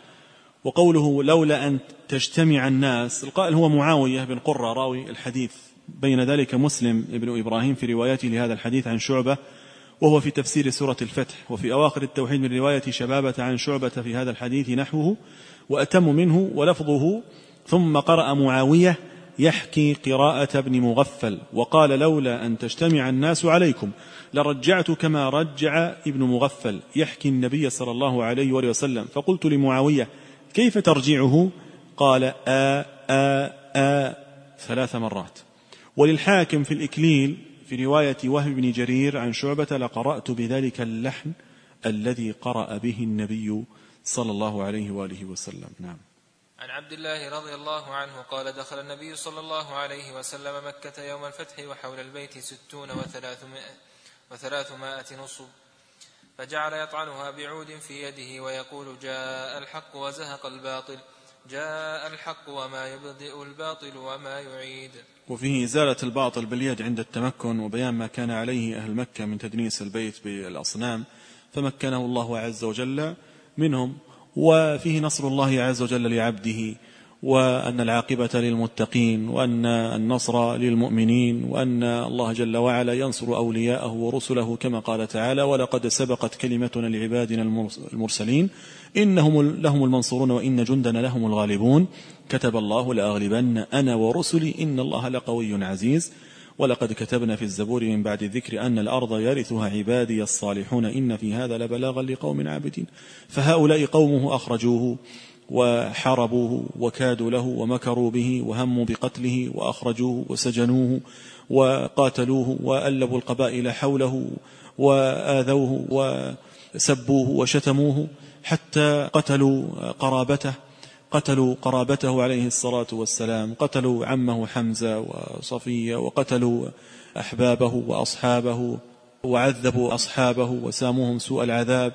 وقوله لولا أن تجتمع الناس، القائل هو معاوية بن قرة راوي الحديث. بين ذلك مسلم ابن إبراهيم في روايته لهذا الحديث عن شعبة وهو في تفسير سورة الفتح. وفي أواخر التوحيد من رواية شبابة عن شعبة في هذا الحديث نحوه وأتم منه ولفظه: ثم قرأ معاوية يحكي قراءة ابن مغفل وقال: لولا أن تجتمع الناس عليكم لرجعت كما رجع ابن مغفل يحكي النبي صلى الله عليه وآله وسلم. فقلت لمعاوية: كيف ترجعه؟ قال: آ آ آ ثلاث مرات. وللحاكم في الإكليل في رواية وهب بن جرير عن شعبة: لقرأت بذلك اللحن الذي قرأ به النبي صلى الله عليه وآله وسلم. نعم. عن عبد الله رضي الله عنه قال: دخل النبي صلى الله عليه وسلم مكة يوم الفتح وحول البيت ستون وثلاثمائة, وثلاثمائة نصب، فجعل يطعنها بعود في يده ويقول: جاء الحق وزهق الباطل، جاء الحق وما يبدئ الباطل وما يعيد. وفيه إزالة الباطل باليد عند التمكن، وبيان ما كان عليه أهل مكة من تدنيس البيت بالأصنام فمكنه الله عز وجل منهم. وفيه نصر الله عز وجل لعبده، وأن العاقبة للمتقين، وأن النصر للمؤمنين، وأن الله جل وعلا ينصر أولياءه ورسله كما قال تعالى: ولقد سبقت كلمتنا لعبادنا المرسلين إنهم لهم المنصورون وإن جندنا لهم الغالبون كتب الله لأغلبن أنا ورسلي إن الله لقوي عزيز. ولقد كتبنا في الزبور من بعد الذكر أن الأرض يرثها عبادي الصالحون إن في هذا لبلاغا لقوم عابدين. فهؤلاء قومه أخرجوه وحاربوه وكادوا له ومكروا به وهموا بقتله وأخرجوه وسجنوه وقاتلوه وألبوا القبائل حوله وآذوه وسبوه وشتموه حتى قتلوا قرابته قتلوا قرابته عليه الصلاة والسلام، قتلوا عمه حمزة وصفية، وقتلوا أحبابه وأصحابه، وعذبوا أصحابه وساموهم سوء العذاب،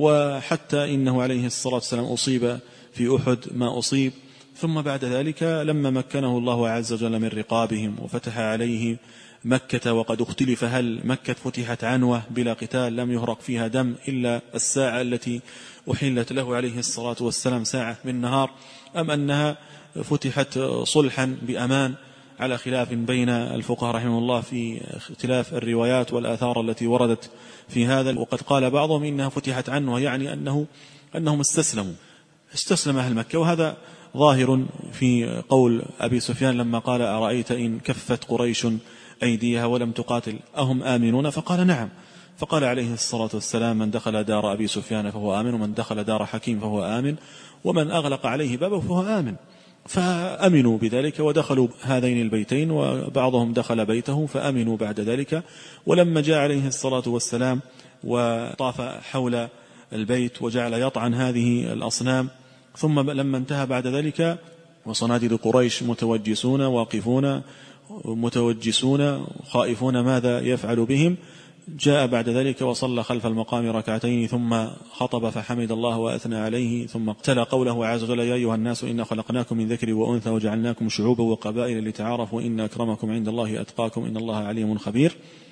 وحتى إنه عليه الصلاة والسلام أصيب في أحد ما أصيب. ثم بعد ذلك لما مكنه الله عز وجل من رقابهم وفتح عليه مكة، وقد اختلف هل مكة فتحت عنوة بلا قتال لم يهرق فيها دم إلا الساعة التي أحلت له عليه الصلاة والسلام ساعة من نهار، أم أنها فتحت صلحا بأمان، على خلاف بين الفقهاء رحمه الله في اختلاف الروايات والآثار التي وردت في هذا. وقد قال بعضهم إنها فتحت عنوة، يعني أنه أنهم استسلموا استسلم أهل مكة. وهذا ظاهر في قول أبي سفيان لما قال: أرأيت إن كفت قريش أيديها ولم تقاتل أهم آمنون؟ فقال: نعم. فقال عليه الصلاة والسلام: من دخل دار أبي سفيان فهو آمن، ومن دخل دار حكيم فهو آمن، ومن أغلق عليه بابه فهو آمن. فأمنوا بذلك ودخلوا هذين البيتين، وبعضهم دخل بيته فأمنوا بعد ذلك. ولما جاء عليه الصلاة والسلام وطاف حول البيت وجعل يطعن هذه الأصنام، ثم لما انتهى بعد ذلك وصناديد قريش متوجسون واقفون متوجسون خائفون ماذا يفعل بهم، جاء بعد ذلك وصلى خلف المقام ركعتين ثم خطب فحمد الله وأثنى عليه، ثم تلا قوله عز وجل: يا أيها الناس إنا خلقناكم من ذكر وأنثى وجعلناكم شعوبا وقبائل لتعارفوا إن أكرمكم عند الله أتقاكم إن الله عليم خبير.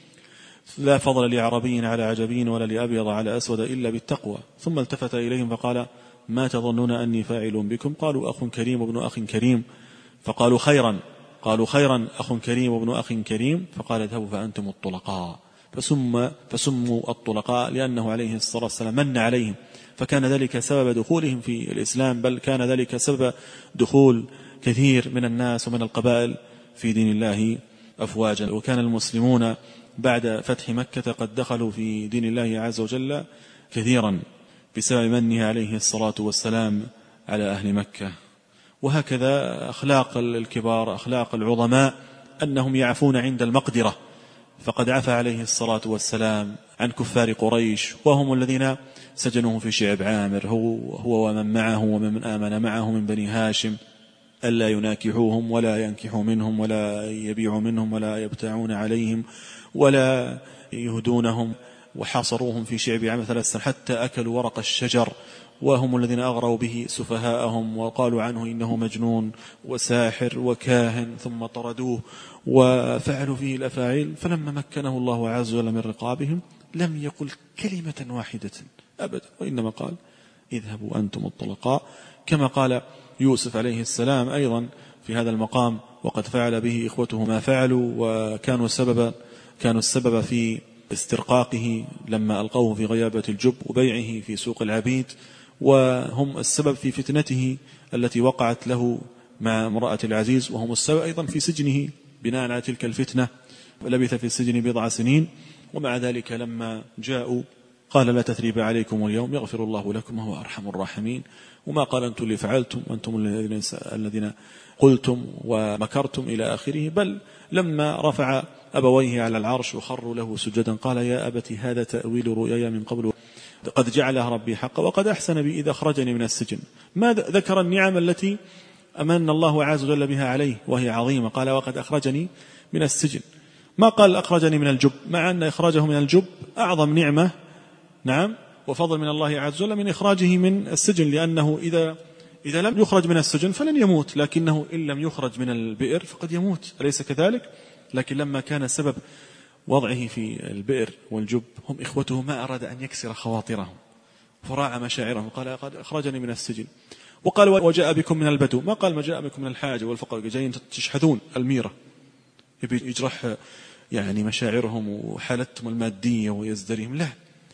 لا فضل لعربي على عجبي ولا لأبيض على أسود إلا بالتقوى. ثم التفت إليهم فقال: ما تظنون أني فاعل بكم؟ قالوا: أخ كريم وابن أخ كريم. فقالوا: خيرا. قالوا: خيرا، أخ كريم وابن أخ كريم. فقال: اذهبوا فأنتم الطلقاء. فسم فسموا الطلقاء لأنه عليه الصلاة والسلام من عليهم، فكان ذلك سبب دخولهم في الإسلام، بل كان ذلك سبب دخول كثير من الناس ومن القبائل في دين الله أفواجا. وكان المسلمون بعد فتح مكة قد دخلوا في دين الله عز وجل كثيرا بسبب منه عليه الصلاة والسلام على أهل مكة. وهكذا أخلاق الكبار أخلاق العظماء أنهم يعفون عند المقدرة، فقد عفى عليه الصلاة والسلام عن كفار قريش، وهم الذين سجنوه في شعب عامر هو, هو ومن معه ومن آمن معه من بني هاشم، ألا يناكحوهم ولا ينكحوا منهم ولا يبيعوا منهم ولا يبتاعون عليهم ولا يهدونهم، وحاصروهم في شعب عام ثلاث سنين حتى أكلوا ورق الشجر، وهم الذين أغروا به سفهاءهم وقالوا عنه إنه مجنون وساحر وكاهن، ثم طردوه وفعلوا فيه الأفاعيل. فلما مكنه الله عز وجل من رقابهم لم يقل كلمة واحدة أبدا، وإنما قال اذهبوا أنتم الطلقاء، كما قال يوسف عليه السلام أيضا في هذا المقام: وقد فعل به إخوته ما فعلوا وكانوا سببا كانوا السبب في استرقاقه لما ألقوه في غيابة الجب وبيعه في سوق العبيد، وهم السبب في فتنته التي وقعت له مع امرأة العزيز، وهم السبب أيضا في سجنه بناء على تلك الفتنة، ولبث في السجن بضع سنين. ومع ذلك لما جاءوا قال لا تثريب عليكم اليوم يغفر الله لكم وهو أرحم الراحمين، وما قال أنتم اللي فعلتم وأنتم الذين قلتم ومكرتم إلى آخره، بل لما رفع أبويه على العرش وخروا له سجدا قال يا أبت هذا تأويل رؤياي من قبل قد جعلها ربي حقا وقد أحسن بي إذا أخرجني من السجن. ما ذكر النعم التي أمن الله عز وجل بها عليه وهي عظيمة، قال وقد أخرجني من السجن، ما قال أخرجني من الجب، مع أن إخراجه من الجب أعظم نعمة نعم وفضل من الله عز وجل من إخراجه من السجن، لأنه إذا إذا لم يخرج من السجن فلن يموت، لكنه إن لم يخرج من البئر فقد يموت، أليس كذلك؟ لكن لما كان سبب وضعه في البئر والجب هم إخوته ما أراد أن يكسر خواطرهم فراعى مشاعرهم، قال قد أخرجني من السجن. وقال وجاء بكم من البدو، ما قال ما جاء بكم من الحاجة والفقر، جايين تشحذون الميرة، يبي يجرح يعني مشاعرهم وحالتهم المادية ويزدريهم، لا،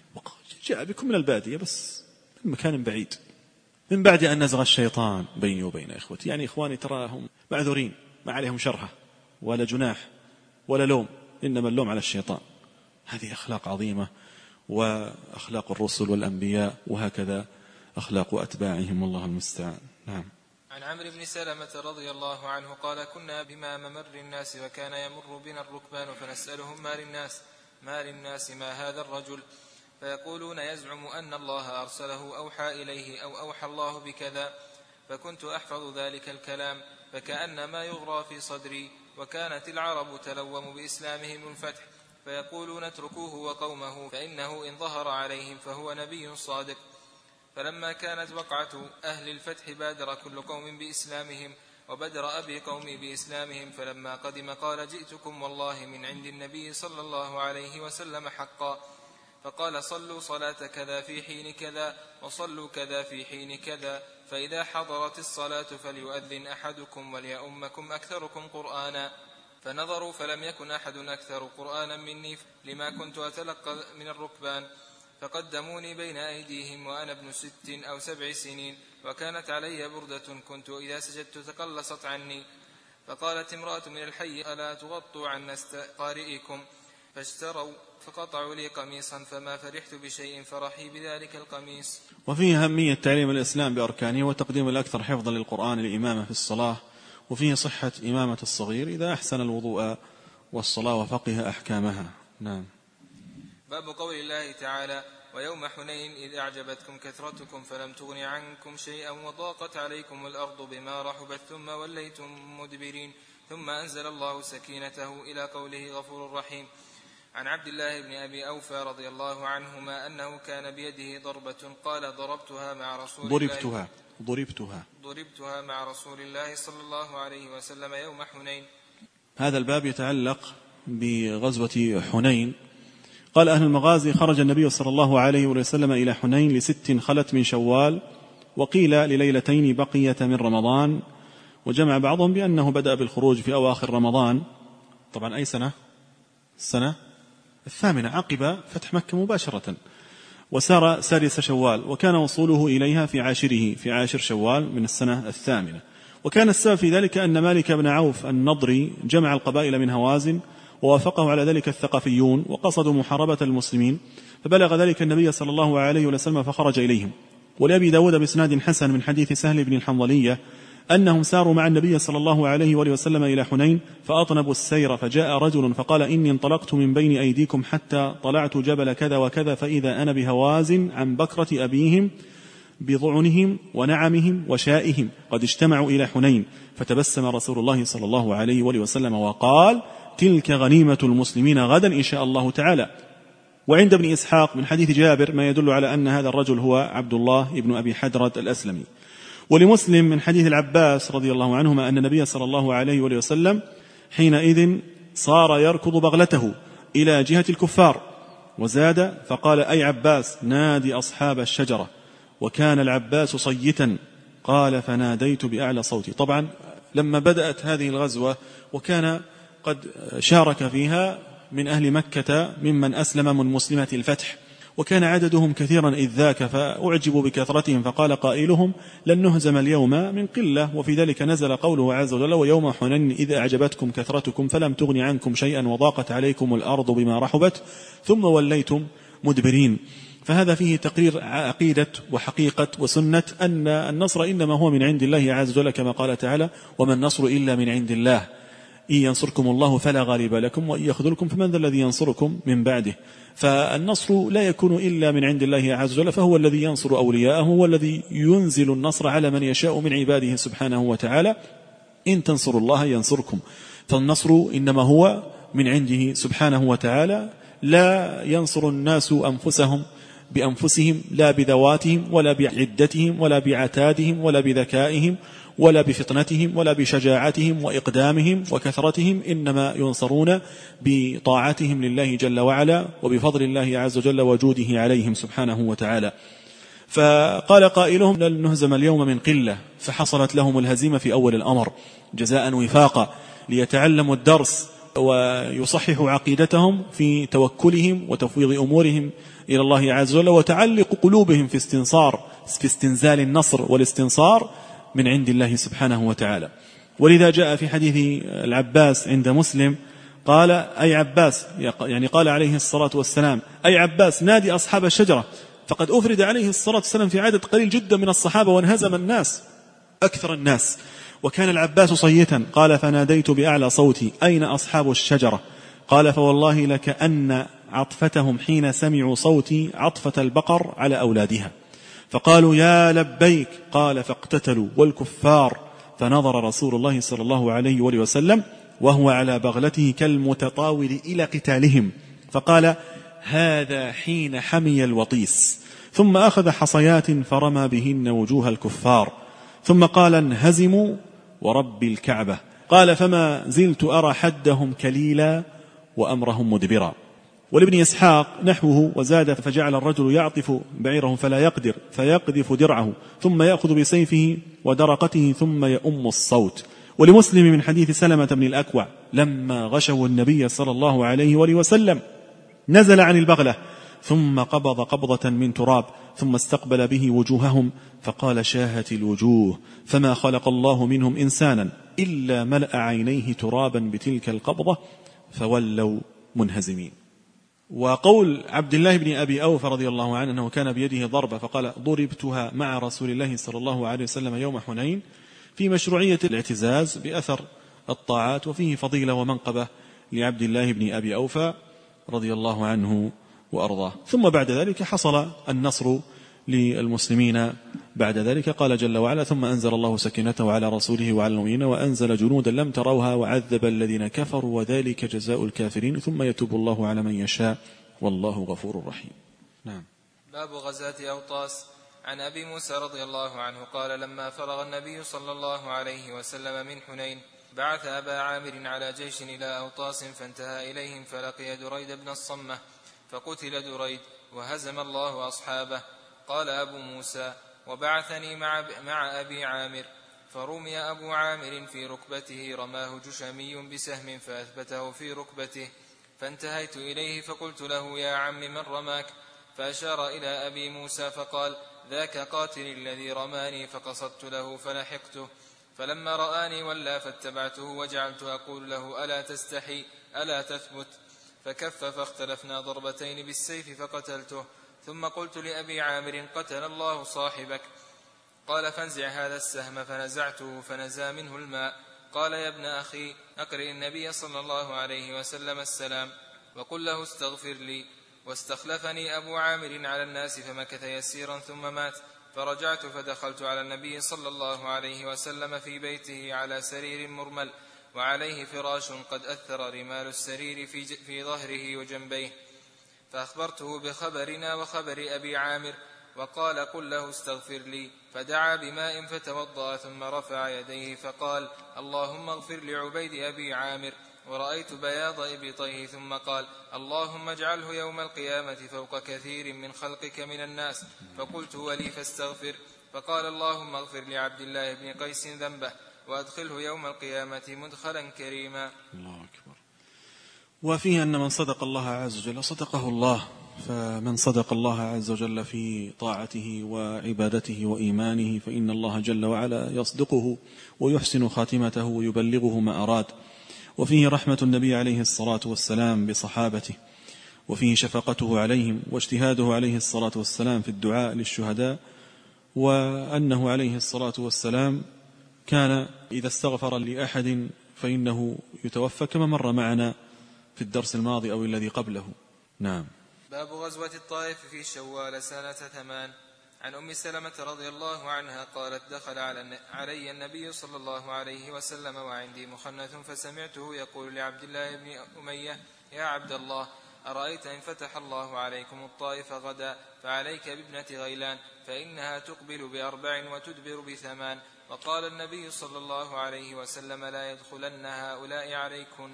جاء بكم من البادية بس من مكان بعيد من بعد أن نزغ الشيطان بيني وبين إخوتي. يعني إخواني تراهم معذورين، ما عليهم شرحة ولا جناح ولا لوم، إنما اللوم على الشيطان. هذه أخلاق عظيمة، وأخلاق الرسل والأنبياء، وهكذا أخلاق أتباعهم، والله المستعان. نعم. عن عمرو بن سلمة رضي الله عنه قال كنا بما ممر الناس وكان يمر بنا الركبان فنسألهم ما للناس ما للناس ما هذا الرجل، فيقولون يزعم أن الله أرسله أوحى إليه أو أوحى الله بكذا، فكنت أحفظ ذلك الكلام فكأنما يغرى في صدري. وكانت العرب تلوم بإسلامهم الفتح، فيقولون اتركوه وقومه فإنه إن ظهر عليهم فهو نبي صادق. فلما كانت وقعة أهل الفتح بادر كل قوم بإسلامهم، وبدر أبي قومي بإسلامهم. فلما قدم قال جئتكم والله من عند النبي صلى الله عليه وسلم حقا، فقال صلوا صلاة كذا في حين كذا وصلوا كذا في حين كذا، فإذا حضرت الصلاة فليؤذن أحدكم وليؤمكم أكثركم قرآنا. فنظروا فلم يكن أحد أكثر قرآنا مني لما كنت أتلقى من الركبان، فقدموني بين أيديهم وأنا ابن ست أو سبع سنين، وكانت علي بردة كنت إذا سجدت تقلصت عني. فقالت امرأة من الحي ألا تغطوا عن قارئكم، فاشتروا فقطعوا لي قميصا، فما فرحت بشيء فرحي بذلك القميص. وفيه أهمية تعليم الإسلام بأركانه وتقديم الأكثر حفظا للقرآن للإمامة في الصلاة، وفيه صحة إمامة الصغير إذا أحسن الوضوء والصلاة وفقه أحكامها. نعم. باب قول الله تعالى ويوم حنين إذ أعجبتكم كثرتكم فلم تغن عنكم شيئا وضاقت عليكم الأرض بما رحبت ثم وليتم مدبرين، ثم أنزل الله سكينته إلى قوله غفور رحيم. عن عبد الله بن أبي أوفى رضي الله عنهما أنه كان بيده ضربة قال ضربتها مع رسول ضربتها الله ضربتها ضربتها مع رسول الله صلى الله عليه وسلم يوم حنين. هذا الباب يتعلق بغزوة حنين. قال أهل المغازي خرج النبي صلى الله عليه وسلم إلى حنين لست خلت من شوال، وقيل لليلتين بقية من رمضان، وجمع بعضهم بأنه بدأ بالخروج في أواخر رمضان. طبعا أي سنة؟ السنة الثامنة عقب فتح مكة مباشرة، وسار سادس شوال، وكان وصوله إليها في عاشره في عاشر شوال من السنة الثامنة. وكان السبب في ذلك أن مالك بن عوف النضري جمع القبائل من هوازن، ووافقه على ذلك الثقفيون وقصدوا محاربة المسلمين، فبلغ ذلك النبي صلى الله عليه وسلم فخرج إليهم. ولأبي داود بإسناد حسن من حديث سهل بن الحنظلية أنهم ساروا مع النبي صلى الله عليه وسلم إلى حنين فأطنبوا السير، فجاء رجل فقال إني انطلقت من بين أيديكم حتى طلعت جبل كذا وكذا، فإذا أنا بهوازن عن بكرة أبيهم بضعنهم ونعمهم وشائهم قد اجتمعوا إلى حنين، فتبسم رسول الله صلى الله عليه وآله وسلم وقال: تلك غنيمة المسلمين غدا إن شاء الله تعالى. وعند ابن إسحاق من حديث جابر ما يدل على أن هذا الرجل هو عبد الله بن أبي حدرد الأسلمي. ولمسلم من حديث العباس رضي الله عنهما أن النبي صلى الله عليه وآله وسلم حينئذ صار يركض بغلته إلى جهة الكفار، وزاد فقال: أي عباس نادي أصحاب الشجرة. وكان العباس صيتا، قال: فناديت بأعلى صوتي. طبعا لما بدأت هذه الغزوة وكان قد شارك فيها من أهل مكة ممن أسلم من مسلمات الفتح، وكان عددهم كثيرا إذ ذاك، فأعجبوا بكثرتهم، فقال قائلهم: لن نهزم اليوم من قلة. وفي ذلك نزل قوله عز وجل: ويوم حنين إذا أعجبتكم كثرتكم فلم تغن عنكم شيئا وضاقت عليكم الأرض بما رحبت ثم وليتم مدبرين. فهذا فيه تقرير عقيدة وحقيقة وسنة أن النصر إنما هو من عند الله عز وجل، كما قال تعالى: وما النصر إلا من عند الله، إن ينصركم الله فلا غالب لكم وإن يخذلكم فمن ذا الذي ينصركم من بعده. فالنصر لا يكون إلا من عند الله عز وجل، فهو الذي ينصر أولياءه، هو الذي ينزل النصر على من يشاء من عباده سبحانه وتعالى. إن تنصروا الله ينصركم. فالنصر إنما هو من عنده سبحانه وتعالى. لا ينصر الناس أنفسهم بأنفسهم، لا بذواتهم ولا بعدتهم ولا بعتادهم ولا بذكائهم ولا بفطنتهم ولا بشجاعتهم وإقدامهم وكثرتهم، إنما ينصرون بطاعتهم لله جل وعلا وبفضل الله عز وجل وجوده عليهم سبحانه وتعالى. فقال قائلهم: لن نهزم اليوم من قلة، فحصلت لهم الهزيمة في أول الأمر جزاء وفاقا، ليتعلموا الدرس ويصححوا عقيدتهم في توكلهم وتفويض أمورهم إلى الله عز وجل، وتعلق قلوبهم في استنصار في استنزال النصر والاستنصار من عند الله سبحانه وتعالى. ولذا جاء في حديث العباس عند مسلم قال: أي عباس، يعني قال عليه الصلاة والسلام: أي عباس نادي أصحاب الشجرة. فقد أفرد عليه الصلاة والسلام في عدد قليل جدا من الصحابة وانهزم الناس أكثر الناس، وكان العباس صيتا. قال: فناديت بأعلى صوتي: أين أصحاب الشجرة؟ قال: فوالله لكأن عطفتهم حين سمعوا صوتي عطفة البقر على أولادها. فقالوا: يا لبيك. قال: فاقتتلوا والكفار. فنظر رسول الله صلى الله عليه وآله وسلم وهو على بغلته كالمتطاول إلى قتالهم، فقال: هذا حين حمي الوطيس. ثم أخذ حصيات فرمى بهن وجوه الكفار، ثم قال: انهزموا ورب الكعبة. قال: فما زلت أرى حدهم كليلا وأمرهم مدبرا. ولابن إسحاق نحوه وزاد: فجعل الرجل يعطف بعيره فلا يقدر فيقذف درعه ثم يأخذ بسيفه ودرقته ثم يؤم الصوت. ولمسلم من حديث سلمة بن الأكوع: لما غشوا النبي صلى الله عليه وآله وسلم نزل عن البغلة ثم قبض قبضة من تراب ثم استقبل به وجوههم فقال: شاهت الوجوه، فما خلق الله منهم إنسانا إلا ملأ عينيه ترابا بتلك القبضة فولوا منهزمين. وقول عبد الله بن أبي أوفى رضي الله عنه أنه كان بيده ضربة فقال: ضربتها مع رسول الله صلى الله عليه وسلم يوم حنين، في مشروعية الاعتزاز بأثر الطاعات، وفيه فضيلة ومنقبة لعبد الله بن أبي أوفى رضي الله عنه وأرضاه. ثم بعد ذلك حصل النصر للمسلمين. بعد ذلك قال جل وعلا: ثم أنزل الله سكينته على رسوله وعلى المؤمنين وأنزل جنودا لم تروها وعذب الذين كفروا وذلك جزاء الكافرين ثم يتوب الله على من يشاء والله غفور رحيم. نعم. باب غزاة أوطاس. عن أبي موسى رضي الله عنه قال: لما فرغ النبي صلى الله عليه وسلم من حنين بعث أبا عامر على جيش إلى أوطاس فانتهى إليهم فلقي دريد بن الصمة فقتل دريد وهزم الله أصحابه. قال أبو موسى: وبعثني مع, مع أبي عامر فرمي أبو عامر في ركبته، رماه جشمي بسهم فأثبته في ركبته، فانتهيت إليه فقلت له: يا عم من رماك؟ فأشار إلى أبي موسى فقال: ذاك قاتل الذي رماني، فقصدت له فلحقته، فلما رآني ولى فاتبعته وجعلت أقول له: ألا تستحي ألا تثبت؟ فكف فاختلفنا ضربتين بالسيف فقتلته. ثم قلت لأبي عامر: قتل الله صاحبك. قال: فانزع هذا السهم، فنزعته فنزى منه الماء. قال: يا ابن أخي، أقرئ النبي صلى الله عليه وسلم السلام وقل له استغفر لي. واستخلفني أبو عامر على الناس فمكث يسيرا ثم مات. فرجعت فدخلت على النبي صلى الله عليه وسلم في بيته على سرير مرمل وعليه فراش قد أثر رمال السرير في, في ظهره وجنبيه، فأخبرته بخبرنا وخبر أبي عامر، وقال قل له استغفر لي، فدعا بماء فتوضأ ثم رفع يديه فقال اللهم اغفر لعبيد أبي عامر، ورأيت بياض إبطيه، ثم قال اللهم اجعله يوم القيامة فوق كثير من خلقك من الناس، فقلت ولي فاستغفر، فقال اللهم اغفر لعبد الله بن قيس ذنبه وأدخله يوم القيامة مدخلا كريما. الله أكبر. وفيه أن من صدق الله عز وجل صدقه الله، فمن صدق الله عز وجل في طاعته وعبادته وإيمانه فإن الله جل وعلا يصدقه ويحسن خاتمته ويبلغه ما أراد. وفيه رحمة النبي عليه الصلاة والسلام بصحابته، وفيه شفقته عليهم واجتهاده عليه الصلاة والسلام في الدعاء للشهداء، وأنه عليه الصلاة والسلام كان إذا استغفر لأحد فإنه يتوفى كما مر معنا في الدرس الماضي أو الذي قبله. نعم. باب غزوة الطائف في شوال سنة ثمان. عن أم سلمة رضي الله عنها قالت دخل علي النبي صلى الله عليه وسلم وعندي مخنث، فسمعته يقول لعبد الله بن أمية يا عبد الله أرأيت إن فتح الله عليكم الطائف غدا فعليك بابنة غيلان فإنها تقبل بأربع وتدبر بثمان، وقال النبي صلى الله عليه وسلم لا يدخلن هؤلاء عليكن.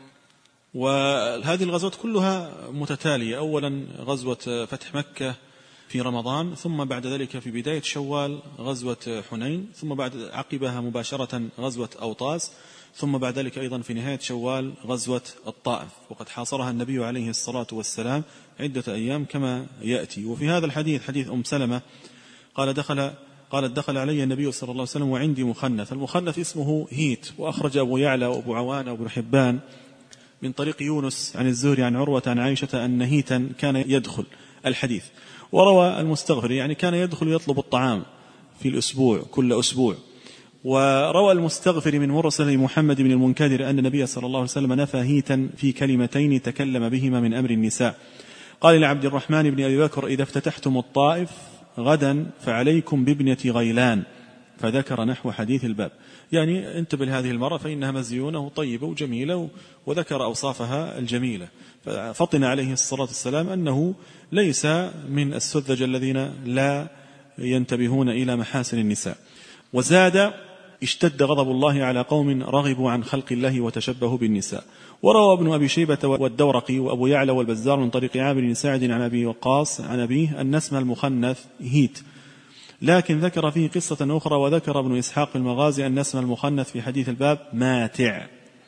وهذه الغزوات كلها متتالية، أولا غزوة فتح مكة في رمضان، ثم بعد ذلك في بداية شوال غزوة حنين، ثم بعد عقبها مباشرة غزوة أوطاس، ثم بعد ذلك أيضا في نهاية شوال غزوة الطائف، وقد حاصرها النبي عليه الصلاة والسلام عدة أيام كما يأتي. وفي هذا الحديث حديث أم سلمة قال دخل قالت دخل علي النبي صلى الله عليه وسلم وعندي مخنث. المخنث اسمه هيت، وأخرج أبو يعلى وأبو عوان وابن حبان من طريق يونس عن الزهري عن عروة عن عائشة أن هيتا كان يدخل الحديث. وروى المستغفر يعني كان يدخل يطلب الطعام في الأسبوع كل أسبوع. وروى المستغفر من مرسل محمد بن المنكدر أن النبي صلى الله عليه وسلم نفى هيتا في كلمتين تكلم بهما من أمر النساء. قال لعبد الرحمن بن أبي بكر إذا افتتحتم الطائف غدا فعليكم بابنة غيلان، فذكر نحو حديث الباب، يعني انتبه لهذه المرة فإنها مزيونة وطيبة وجميلة، وذكر أوصافها الجميلة. ففطن عليه الصلاة والسلام أنه ليس من السذج الذين لا ينتبهون إلى محاسن النساء. وزاد اشتد غضب الله على قوم رغبوا عن خلق الله وتشبهوا بالنساء. وروى ابن أبي شيبة والدورقي وأبو يعلى والبزار من طريق عامر بن سعد عن أبي وقاص عن أبيه أن اسم المخنث هيت، لكن ذكر فيه قصة أخرى. وذكر ابن إسحاق المغازي أن اسم المخنث في حديث الباب ماتع.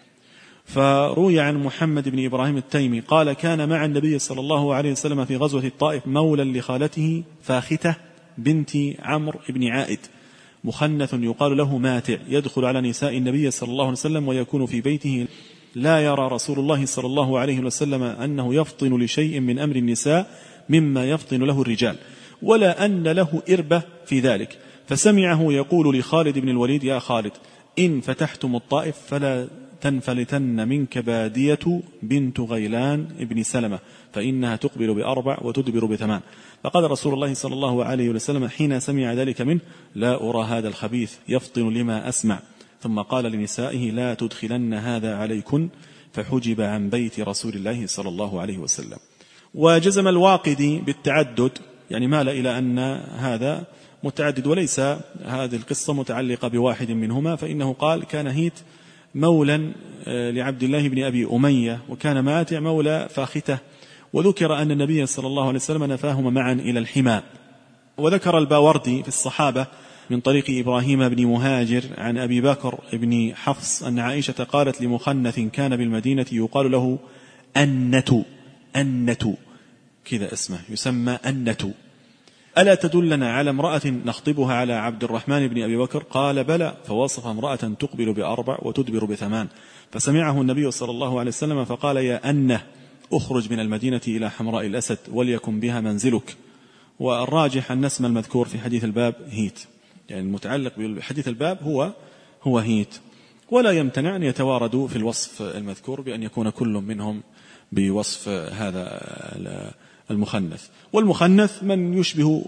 فروي عن محمد بن إبراهيم التيمي قال كان مع النبي صلى الله عليه وسلم في غزوة الطائف مولا لخالته فاختة بنت عمرو بن عائد، مخنث يقال له ماتع، يدخل على نساء النبي صلى الله عليه وسلم ويكون في بيته، لا يرى رسول الله صلى الله عليه وسلم أنه يفطن لشيء من أمر النساء مما يفطن له الرجال، ولا أن له إربة في ذلك. فسمعه يقول لخالد بن الوليد يا خالد إن فتحتم الطائف فلا تنفلتن منك بادية بنت غيلان ابن سلمة فإنها تقبل بأربع وتدبر بثمان. فقال رسول الله صلى الله عليه وسلم حين سمع ذلك منه لا أرى هذا الخبيث يفطن لما أسمع. ثم قال لنسائه لا تدخلن هذا عليكن، فحجب عن بيت رسول الله صلى الله عليه وسلم. وجزم الواقدي بالتعدد، يعني مال إلى أن هذا متعدد وليس هذه القصة متعلقة بواحد منهما، فإنه قال كان هيت مولا لعبد الله بن أبي أمية، وكان ماتع مولى فاختة. وذكر أن النبي صلى الله عليه وسلم نفاهما معا إلى الحمى. وذكر الباوردي في الصحابة من طريق إبراهيم بن مهاجر عن أبي بكر بن حفص أن عائشة قالت لمخنث كان بالمدينة يقال له أنة أنة كذا اسمه يسمى أنة، ألا تدلنا على امرأة نخطبها على عبد الرحمن بن أبي بكر؟ قال بلى، فوصف امرأة تقبل بأربع وتدبر بثمان. فسمعه النبي صلى الله عليه وسلم فقال يا أنة أخرج من المدينة إلى حمراء الأسد وليكن بها منزلك. والراجح أن اسم المذكور في حديث الباب هيت، يعني المتعلق بحديث الباب هو هو هيت، ولا يمتنع أن يتواردوا في الوصف المذكور بأن يكون كل منهم بوصف هذا المخنث. والمخنث من يشبه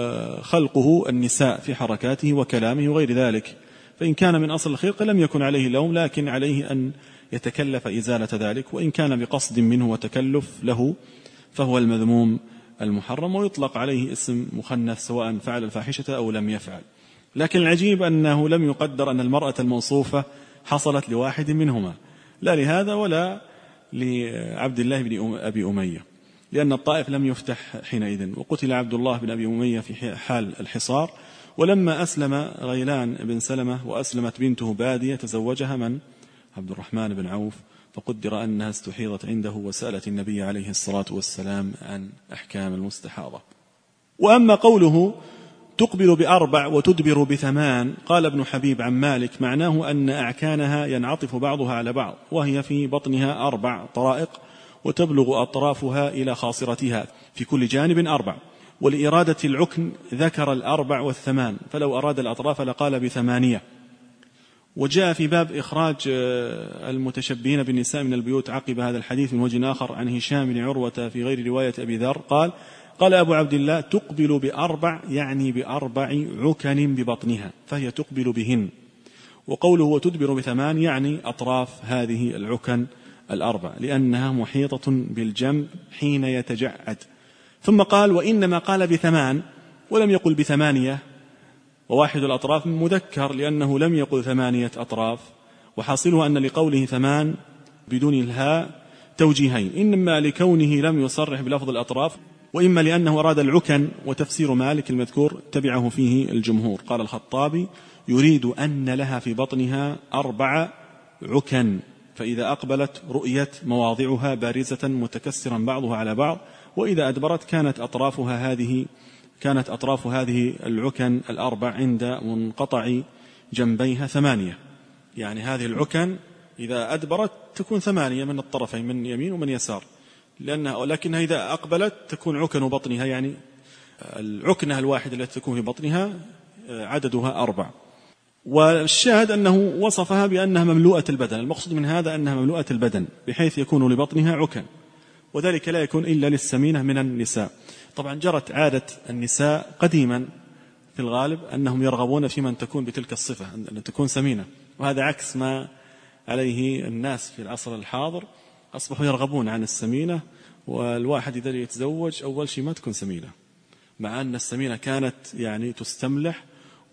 خلقه النساء في حركاته وكلامه وغير ذلك، فإن كان من أصل الخلق لم يكن عليه لوم، لكن عليه أن يتكلف إزالة ذلك، وإن كان بقصد منه وتكلف له فهو المذموم المحرم، ويطلق عليه اسم مخنث سواء فعل الفاحشة أو لم يفعل. لكن العجيب أنه لم يقدر أن المرأة الموصوفة حصلت لواحد منهما، لا لهذا ولا لعبد الله بن أبي أمية، لأن الطائف لم يفتح حينئذ، وقتل عبد الله بن أبي أمية في حال الحصار. ولما أسلم غيلان بن سلمة وأسلمت بنته بادية تزوجها من؟ عبد الرحمن بن عوف، فقدر أنها استحيضت عنده وسألت النبي عليه الصلاة والسلام عن أحكام المستحاضة. وأما قوله تقبل بأربع وتدبر بثمان، قال ابن حبيب عن مالك معناه أن أعكانها ينعطف بعضها على بعض، وهي في بطنها أربع طرائق وتبلغ أطرافها إلى خاصرتها في كل جانب أربع. ولإرادة العكن ذكر الأربع والثمان، فلو أراد الأطراف لقال بثمانية. وجاء في باب إخراج المتشبهين بالنساء من البيوت عقب هذا الحديث من وجه آخر عن هشام بن عروة في غير رواية أبي ذر قال قال أبو عبد الله تقبل بأربع يعني بأربع عكن ببطنها، فهي تقبل بهن. وقوله وتدبر بثمان يعني أطراف هذه العكن الأربع، لأنها محيطة بالجنب حين يتجعد. ثم قال وإنما قال بثمان ولم يقل بثمانية، وواحد الأطراف مذكر لأنه لم يقل ثمانية أطراف، وحاصله أن لقوله ثمان بدون الهاء توجيهين، إنما لكونه لم يصرح بلفظ الأطراف، وإما لأنه أراد العكن، وتفسير مالك المذكور تبعه فيه الجمهور. قال الخطابي يريد أن لها في بطنها أربع عكن، فإذا أقبلت رؤيت مواضعها بارزة متكسرا بعضها على بعض، وإذا أدبرت كانت أطرافها هذه كانت أطراف هذه العكن الأربع عند منقطع جنبيها ثمانية، يعني هذه العكن إذا أدبرت تكون ثمانية من الطرفين من يمين ومن يسار، لأنها لكنها إذا أقبلت تكون عكن بطنها، يعني العكنة الواحدة التي تكون في بطنها عددها أربع. والشاهد أنه وصفها بأنها مملوءة البدن، المقصود من هذا أنها مملوءة البدن بحيث يكون لبطنها عكن، وذلك لا يكون إلا للسمينة من النساء. طبعا جرت عادة النساء قديما في الغالب أنهم يرغبون في من تكون بتلك الصفة أن تكون سمينة، وهذا عكس ما عليه الناس في العصر الحاضر، أصبحوا يرغبون عن السمينة، والواحد إذا يتزوج أول شيء ما تكون سمينة، مع أن السمينة كانت يعني تستملح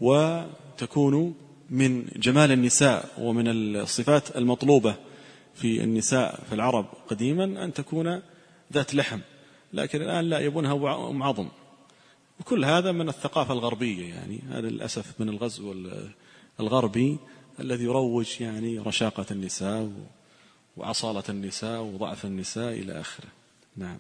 وتكون من جمال النساء ومن الصفات المطلوبة في النساء في العرب قديما أن تكون ذات لحم، لكن الآن لا يبونها أم عظم. وكل هذا من الثقافة الغربية، يعني هذا للأسف من الغزو الغربي الذي يروج يعني رشاقة النساء وعصالة النساء وضعف النساء إلى آخره. نعم.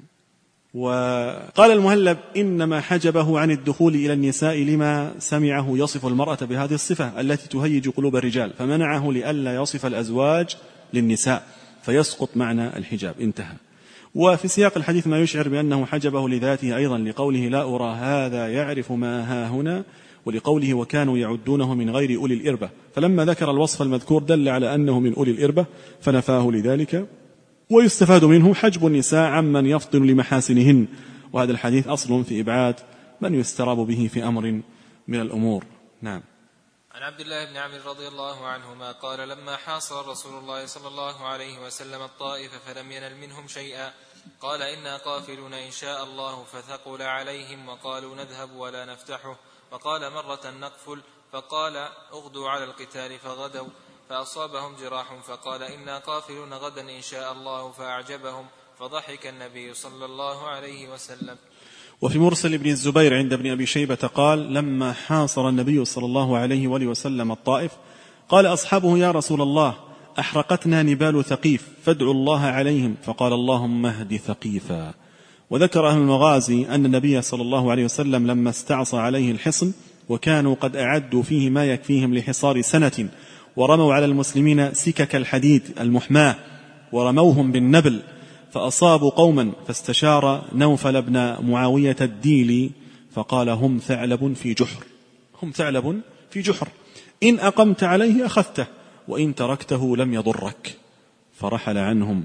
وقال المهلب إنما حجبه عن الدخول إلى النساء لما سمعه يصف المرأة بهذه الصفة التي تهيج قلوب الرجال، فمنعه لئلا يصف الأزواج للنساء فيسقط معنى الحجاب. انتهى. وفي سياق الحديث ما يشعر بأنه حجبه لذاته أيضا، لقوله لا أرى هذا يعرف ما ها هنا، ولقوله وكانوا يعدونه من غير أولي الإربة، فلما ذكر الوصف المذكور دل على أنه من أولي الإربة فنفاه لذلك. ويستفاد منه حجب النساء عمن يفطن لمحاسنهن، وهذا الحديث أصل في إبعاد من يستراب به في أمر من الأمور. نعم. عن عبد الله بن عمرو رضي الله عنهما قال لما حاصر رسول الله صلى الله عليه وسلم الطائف فلم ينل منهم شيئا قال إنا قافلون إن شاء الله، فثقل عليهم وقالوا نذهب ولا نفتحه، فقال مرة نقفل، فقال اغدوا على القتال، فغدوا فأصابهم جراح، فقال إنا قافلون غدا إن شاء الله، فأعجبهم، فضحك النبي صلى الله عليه وسلم. وفي مرسل ابن الزبير عند ابن أبي شيبة قال لما حاصر النبي صلى الله عليه وآله وسلم الطائف قال أصحابه يا رسول الله أحرقتنا نبال ثقيف فادعوا الله عليهم، فقال اللهم اهد ثقيفا. وذكر أهل المغازي أن النبي صلى الله عليه وسلم لما استعصى عليه الحصن وكانوا قد أعدوا فيه ما يكفيهم لحصار سنة، ورموا على المسلمين سكك الحديد المحماة ورموهم بالنبل، فأصابوا قوما فاستشار نوفل بن معاوية الديلي فقال هم ثعلب في جحر هم ثعلب في جحر إن أقمت عليه أخذته وإن تركته لم يضرك، فرحل عنهم.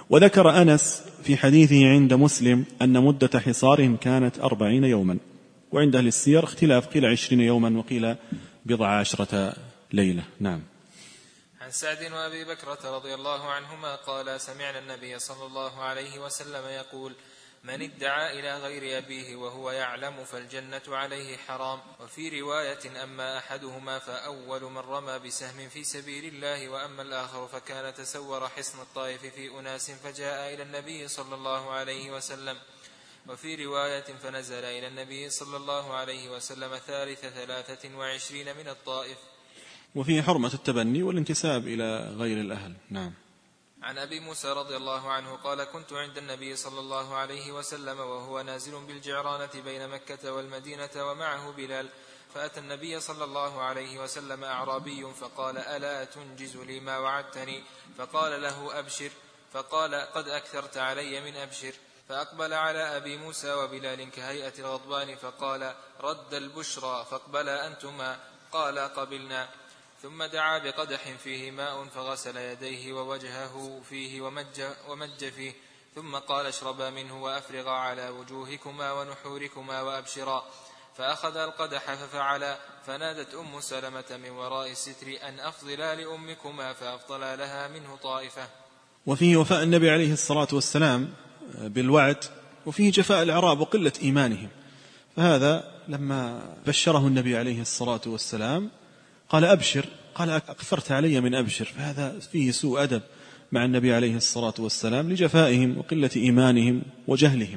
وذكر أنس في حديثه عند مسلم أن مدة حصارهم كانت أربعين يوما، وعند أهل السير اختلاف، قيل عشرين يوما وقيل بضع عشرة ليلة. نعم. عن سعد وأبي بكرة رضي الله عنهما قال سمعنا النبي صلى الله عليه وسلم يقول من ادعى إلى غير أبيه وهو يعلم فالجنة عليه حرام. وفي رواية أما أحدهما فأول من رمى بسهم في سبيل الله، وأما الآخر فكان تسور حصن الطائف في أناس فجاء إلى النبي صلى الله عليه وسلم. وفي رواية فنزل إلى النبي صلى الله عليه وسلم ثالث ثلاثة وعشرين من الطائف. وفيه حرمة التبني والانتساب إلى غير الأهل. نعم. عن أبي موسى رضي الله عنه قال كنت عند النبي صلى الله عليه وسلم وهو نازل بالجعرانة بين مكة والمدينة ومعه بلال، فأتى النبي صلى الله عليه وسلم أعرابي فقال ألا تنجز لي ما وعدتني؟ فقال له أبشر، فقال قد أكثرت علي من أبشر. فأقبل على أبي موسى وبلال كهيئة الغضبان فقال رد البشرى، فاقبل أنتما، قال قبلنا. ثم دعا بقدح فيه ماء فغسل يديه ووجهه فيه ومج, ومج فيه، ثم قال اشربا منه وأفرغا على وجوهكما ونحوركما وأبشرا. فأخذ القدح ففعلا، فنادت أم سلمة من وراء الستر أن أفضلا لأمكما، فأفضلا لها منه طائفة. وفيه وفاء النبي عليه الصلاة والسلام بالوعد، وفيه جفاء الأعراب وقلة إيمانهم. فهذا لما بشره النبي عليه الصلاة والسلام قال أبشر، قال أكثرت علي من أبشر، فهذا فيه سوء أدب مع النبي عليه الصلاة والسلام لجفائهم وقلة إيمانهم وجهلهم.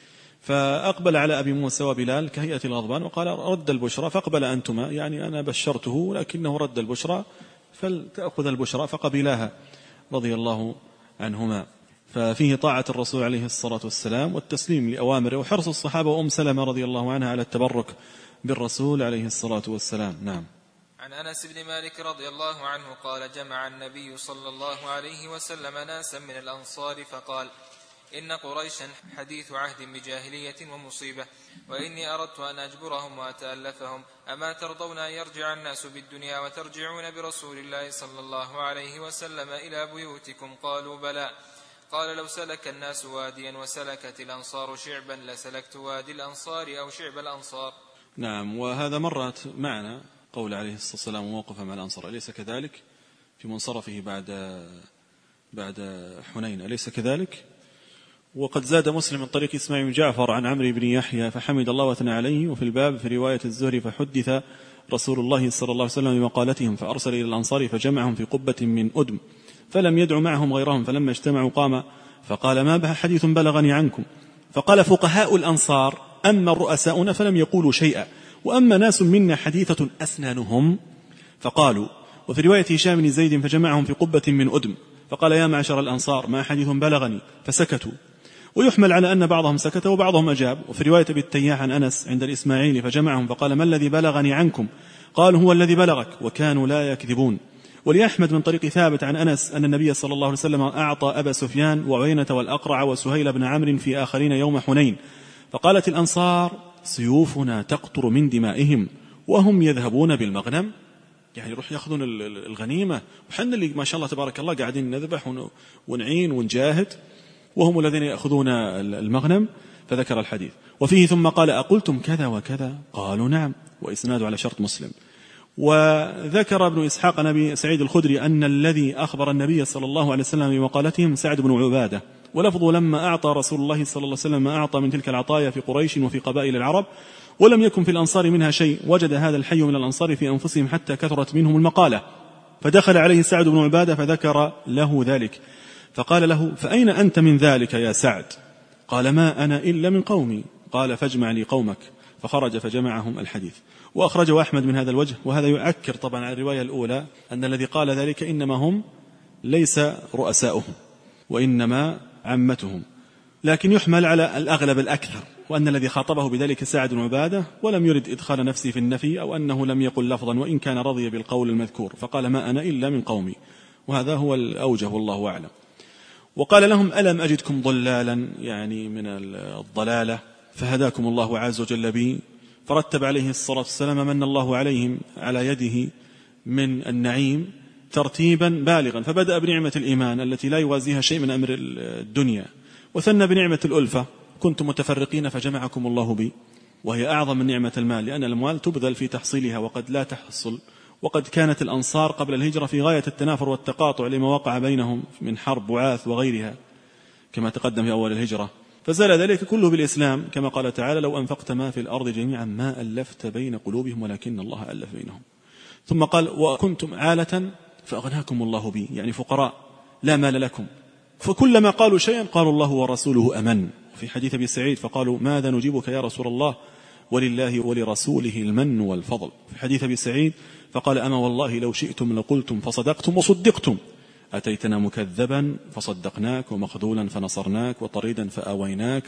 فأقبل على أبي موسى وبلال كهيئة الغضبان وقال رد البشرى، فاقبل أنتما، يعني أنا بشرته لكنه رد البشرى فلتأخذ البشرى، فقبلاها رضي الله عنهما. ففيه طاعة الرسول عليه الصلاة والسلام والتسليم لأوامره، وحرص الصحابة وأم سلمة رضي الله عنها على التبرك بالرسول عليه الصلاة والسلام. نعم. عن أنس بن مالك رضي الله عنه قال جمع النبي صلى الله عليه وسلم ناسا من الأنصار فقال إن قريشا حديث عهد بجاهلية ومصيبة، وإني أردت أن أجبرهم وأتألفهم، أما ترضون أن يرجع الناس بالدنيا وترجعون برسول الله صلى الله عليه وسلم إلى بيوتكم؟ قالوا بلى. قال لو سلك الناس واديا وسلكت الأنصار شعبا لسلكت وادي الأنصار أو شعب الأنصار. نعم. وهذا مرت معنا قول عليه الصلاة والسلام وموقفه مع الأنصار، أليس كذلك؟ في منصرفه بعد بعد حنين، أليس كذلك؟ وقد زاد مسلم من طريق إسماعيل بن جعفر عن عمرو بن يحيى فحمد الله وثنى عليه. وفي الباب في رواية الزهري فحدث رسول الله صلى الله عليه وسلم بمقالتهم فأرسل إلى الأنصار فجمعهم في قبة من أدم فلم يدع معهم غيرهم، فلما اجتمعوا قام فقال ما به حديث بلغني عنكم؟ فقال فقهاء الأنصار أما رؤساؤنا فلم يقولوا شيئا، وأما ناس منا حديثة أسنانهم فقالوا. وفي رواية هشام بن زيد فجمعهم في قبة من أدم فقال يا معشر الأنصار ما حديث بلغني؟ فسكتوا. ويحمل على أن بعضهم سكت وبعضهم أجاب. وفي رواية بالتياح عن أنس عند الإسماعيلي فجمعهم فقال ما الذي بلغني عنكم؟ قالوا هو الذي بلغك، وكانوا لا يكذبون. ولأحمد من طريق ثابت عن أنس أن النبي صلى الله عليه وسلم أعطى أبا سفيان وعينة والأقرع وسهيل بن عمرو في آخرين يوم حنين، فقالت الأنصار سيوفنا تقطر من دمائهم وهم يذهبون بالمغنم، يعني يروح يأخذون الغنيمة، وحنا اللي ما شاء الله تبارك الله قاعدين نذبح ونعين ونجاهد وهم الذين يأخذون المغنم. فذكر الحديث. وفيه ثم قال أقلتم كذا وكذا؟ قالوا نعم، وإسناده على شرط مسلم. وذكر ابن إسحاق نبي سعيد الخدري أن الذي أخبر النبي صلى الله عليه وسلم بمقالتهم سعد بن عبادة، ولفظه لما أعطى رسول الله صلى الله عليه وسلم ما أعطى من تلك العطايا في قريش وفي قبائل العرب ولم يكن في الأنصار منها شيء، وجد هذا الحي من الأنصار في أنفسهم حتى كثرت منهم المقالة، فدخل عليه سعد بن عبادة فذكر له ذلك، فقال له فأين أنت من ذلك يا سعد؟ قال ما أنا إلا من قومي. قال فاجمع لي قومك، فخرج فجمعهم الحديث. وأخرجه أحمد من هذا الوجه. وهذا يؤكد طبعا على الرواية الأولى أن الذي قال ذلك إنما هم ليس رؤساؤهم وإنما عمتهم، لكن يحمل على الأغلب الأكثر، وأن الذي خاطبه بذلك سعد بن عبادة ولم يرد إدخال نفسه في النفي، أو أنه لم يقل لفظا وإن كان رضي بالقول المذكور، فقال ما أنا إلا من قومي، وهذا هو الأوجه والله أعلم. وقال لهم ألم أجدكم ضلالا، يعني من الضلالة، فهداكم الله عز وجل بي. فرتب عليه الصلاة والسلام من الله عليهم على يده من النعيم ترتيبا بالغا، فبدأ بنعمة الإيمان التي لا يوازيها شيء من أمر الدنيا، وثنى بنعمة الألفة، كنتم متفرقين فجمعكم الله بي، وهي أعظم من نعمة المال، لأن الأموال تبذل في تحصيلها وقد لا تحصل. وقد كانت الأنصار قبل الهجرة في غاية التنافر والتقاطع لما وقع بينهم من حرب وعاث وغيرها كما تقدم في أول الهجرة، فزال ذلك كله بالإسلام، كما قال تعالى: لو أنفقت ما في الأرض جميعا ما ألفت بين قلوبهم ولكن الله ألف بينهم. ثم قال: وكنتم عالة فأغناكم الله بي، يعني فقراء لا مال لكم، فكلما قالوا شيئا قالوا الله ورسوله أمن. في حديث أبي سعيد فقالوا: ماذا نجيبك يا رسول الله؟ ولله ولرسوله المن والفضل. في حديث أبي سعيد فقال: أما والله لو شئتم لقلتم فصدقتم وصدقتم، أتيتنا مكذبا فصدقناك، ومخذولا فنصرناك، وطريدا فآويناك،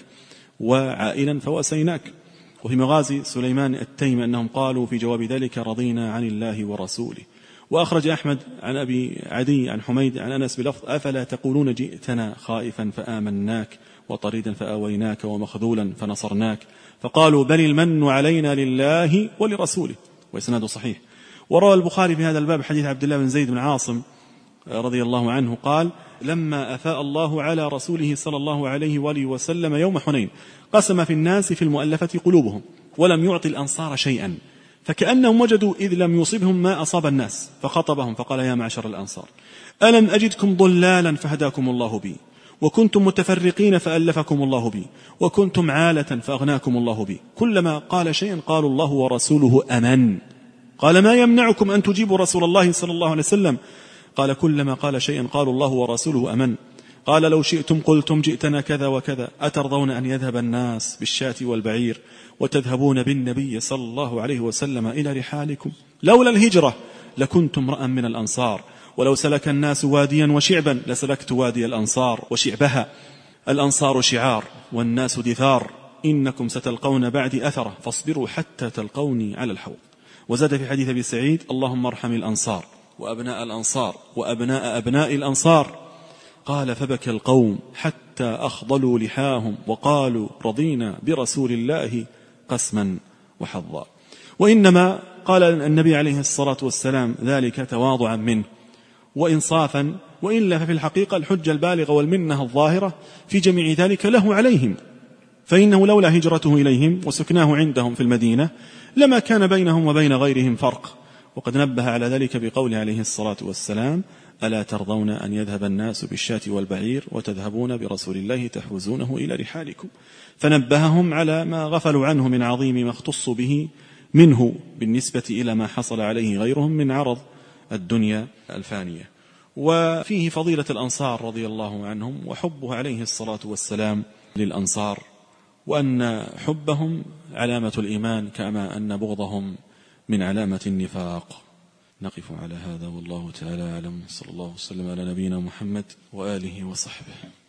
وعائلا فواسيناك. وفي مغازي سليمان التيمي أنهم قالوا في جواب ذلك: رضينا عن الله ورسوله. وأخرج أحمد عن أبي عدي عن حميد عن أنس بلفظ: أفلا تقولون جئتنا خائفا فآمناك، وطريدا فآويناك، ومخذولا فنصرناك، فقالوا: بل المن علينا لله ولرسوله. وإسناده صحيح. وروى البخاري في هذا الباب حديث عبد الله بن زيد بن عاصم رضي الله عنه قال: لما أفاء الله على رسوله صلى الله عليه وآله وسلم يوم حنين قسم في الناس في المؤلفة قلوبهم، ولم يعطي الأنصار شيئا، فكأنهم وجدوا إذ لم يصبهم ما أصاب الناس، فخطبهم فقال: يا معشر الأنصار، ألم أجدكم ضلالا فهداكم الله بي، وكنتم متفرقين فألفكم الله بي، وكنتم عالة فأغناكم الله بي. كلما قال شيئا قالوا الله ورسوله أمن. قال: ما يمنعكم أن تجيبوا رسول الله صلى الله عليه وسلم؟ قال: كلما قال شيئا قالوا الله ورسوله أمن. قال: لو شئتم قلتم جئتنا كذا وكذا، أترضون أن يذهب الناس بالشاة والبعير وتذهبون بالنبي صلى الله عليه وسلم إلى رحالكم؟ لولا الهجرة لكنتم امرأ من الأنصار، ولو سلك الناس واديا وشعبا لسلكت وادي الأنصار وشعبها. الأنصار شعار والناس دثار، إنكم ستلقون بعدي أثرة، فاصبروا حتى تلقوني على الحوض. وزاد في حديث أبي سعيد: اللهم ارحم الأنصار وأبناء الأنصار وأبناء أبناء الأنصار. قال: فبكى القوم حتى أخضلوا لحاهم وقالوا: رضينا برسول الله قسما وحظا. وإنما قال النبي عليه الصلاة والسلام ذلك تواضعا منه وإنصافا، وإلا ففي الحقيقة الحجة البالغة والمنة الظاهرة في جميع ذلك له عليهم، فإنه لولا هجرته إليهم وسكناه عندهم في المدينة لما كان بينهم وبين غيرهم فرق. وقد نبه على ذلك بقوله عليه الصلاة والسلام: ألا ترضون أن يذهب الناس بالشاة والبعير وتذهبون برسول الله تحوزونه إلى رحالكم. فنبههم على ما غفلوا عنه من عظيم ما اختصوا به منه بالنسبة إلى ما حصل عليه غيرهم من عرض الدنيا الفانية. وفيه فضيلة الأنصار رضي الله عنهم وحبه عليه الصلاة والسلام للأنصار، وأن حبهم علامة الإيمان كما أن بغضهم من علامة النفاق. نقف على هذا والله تعالى أعلم، صلى الله وسلم على نبينا محمد وآله وصحبه.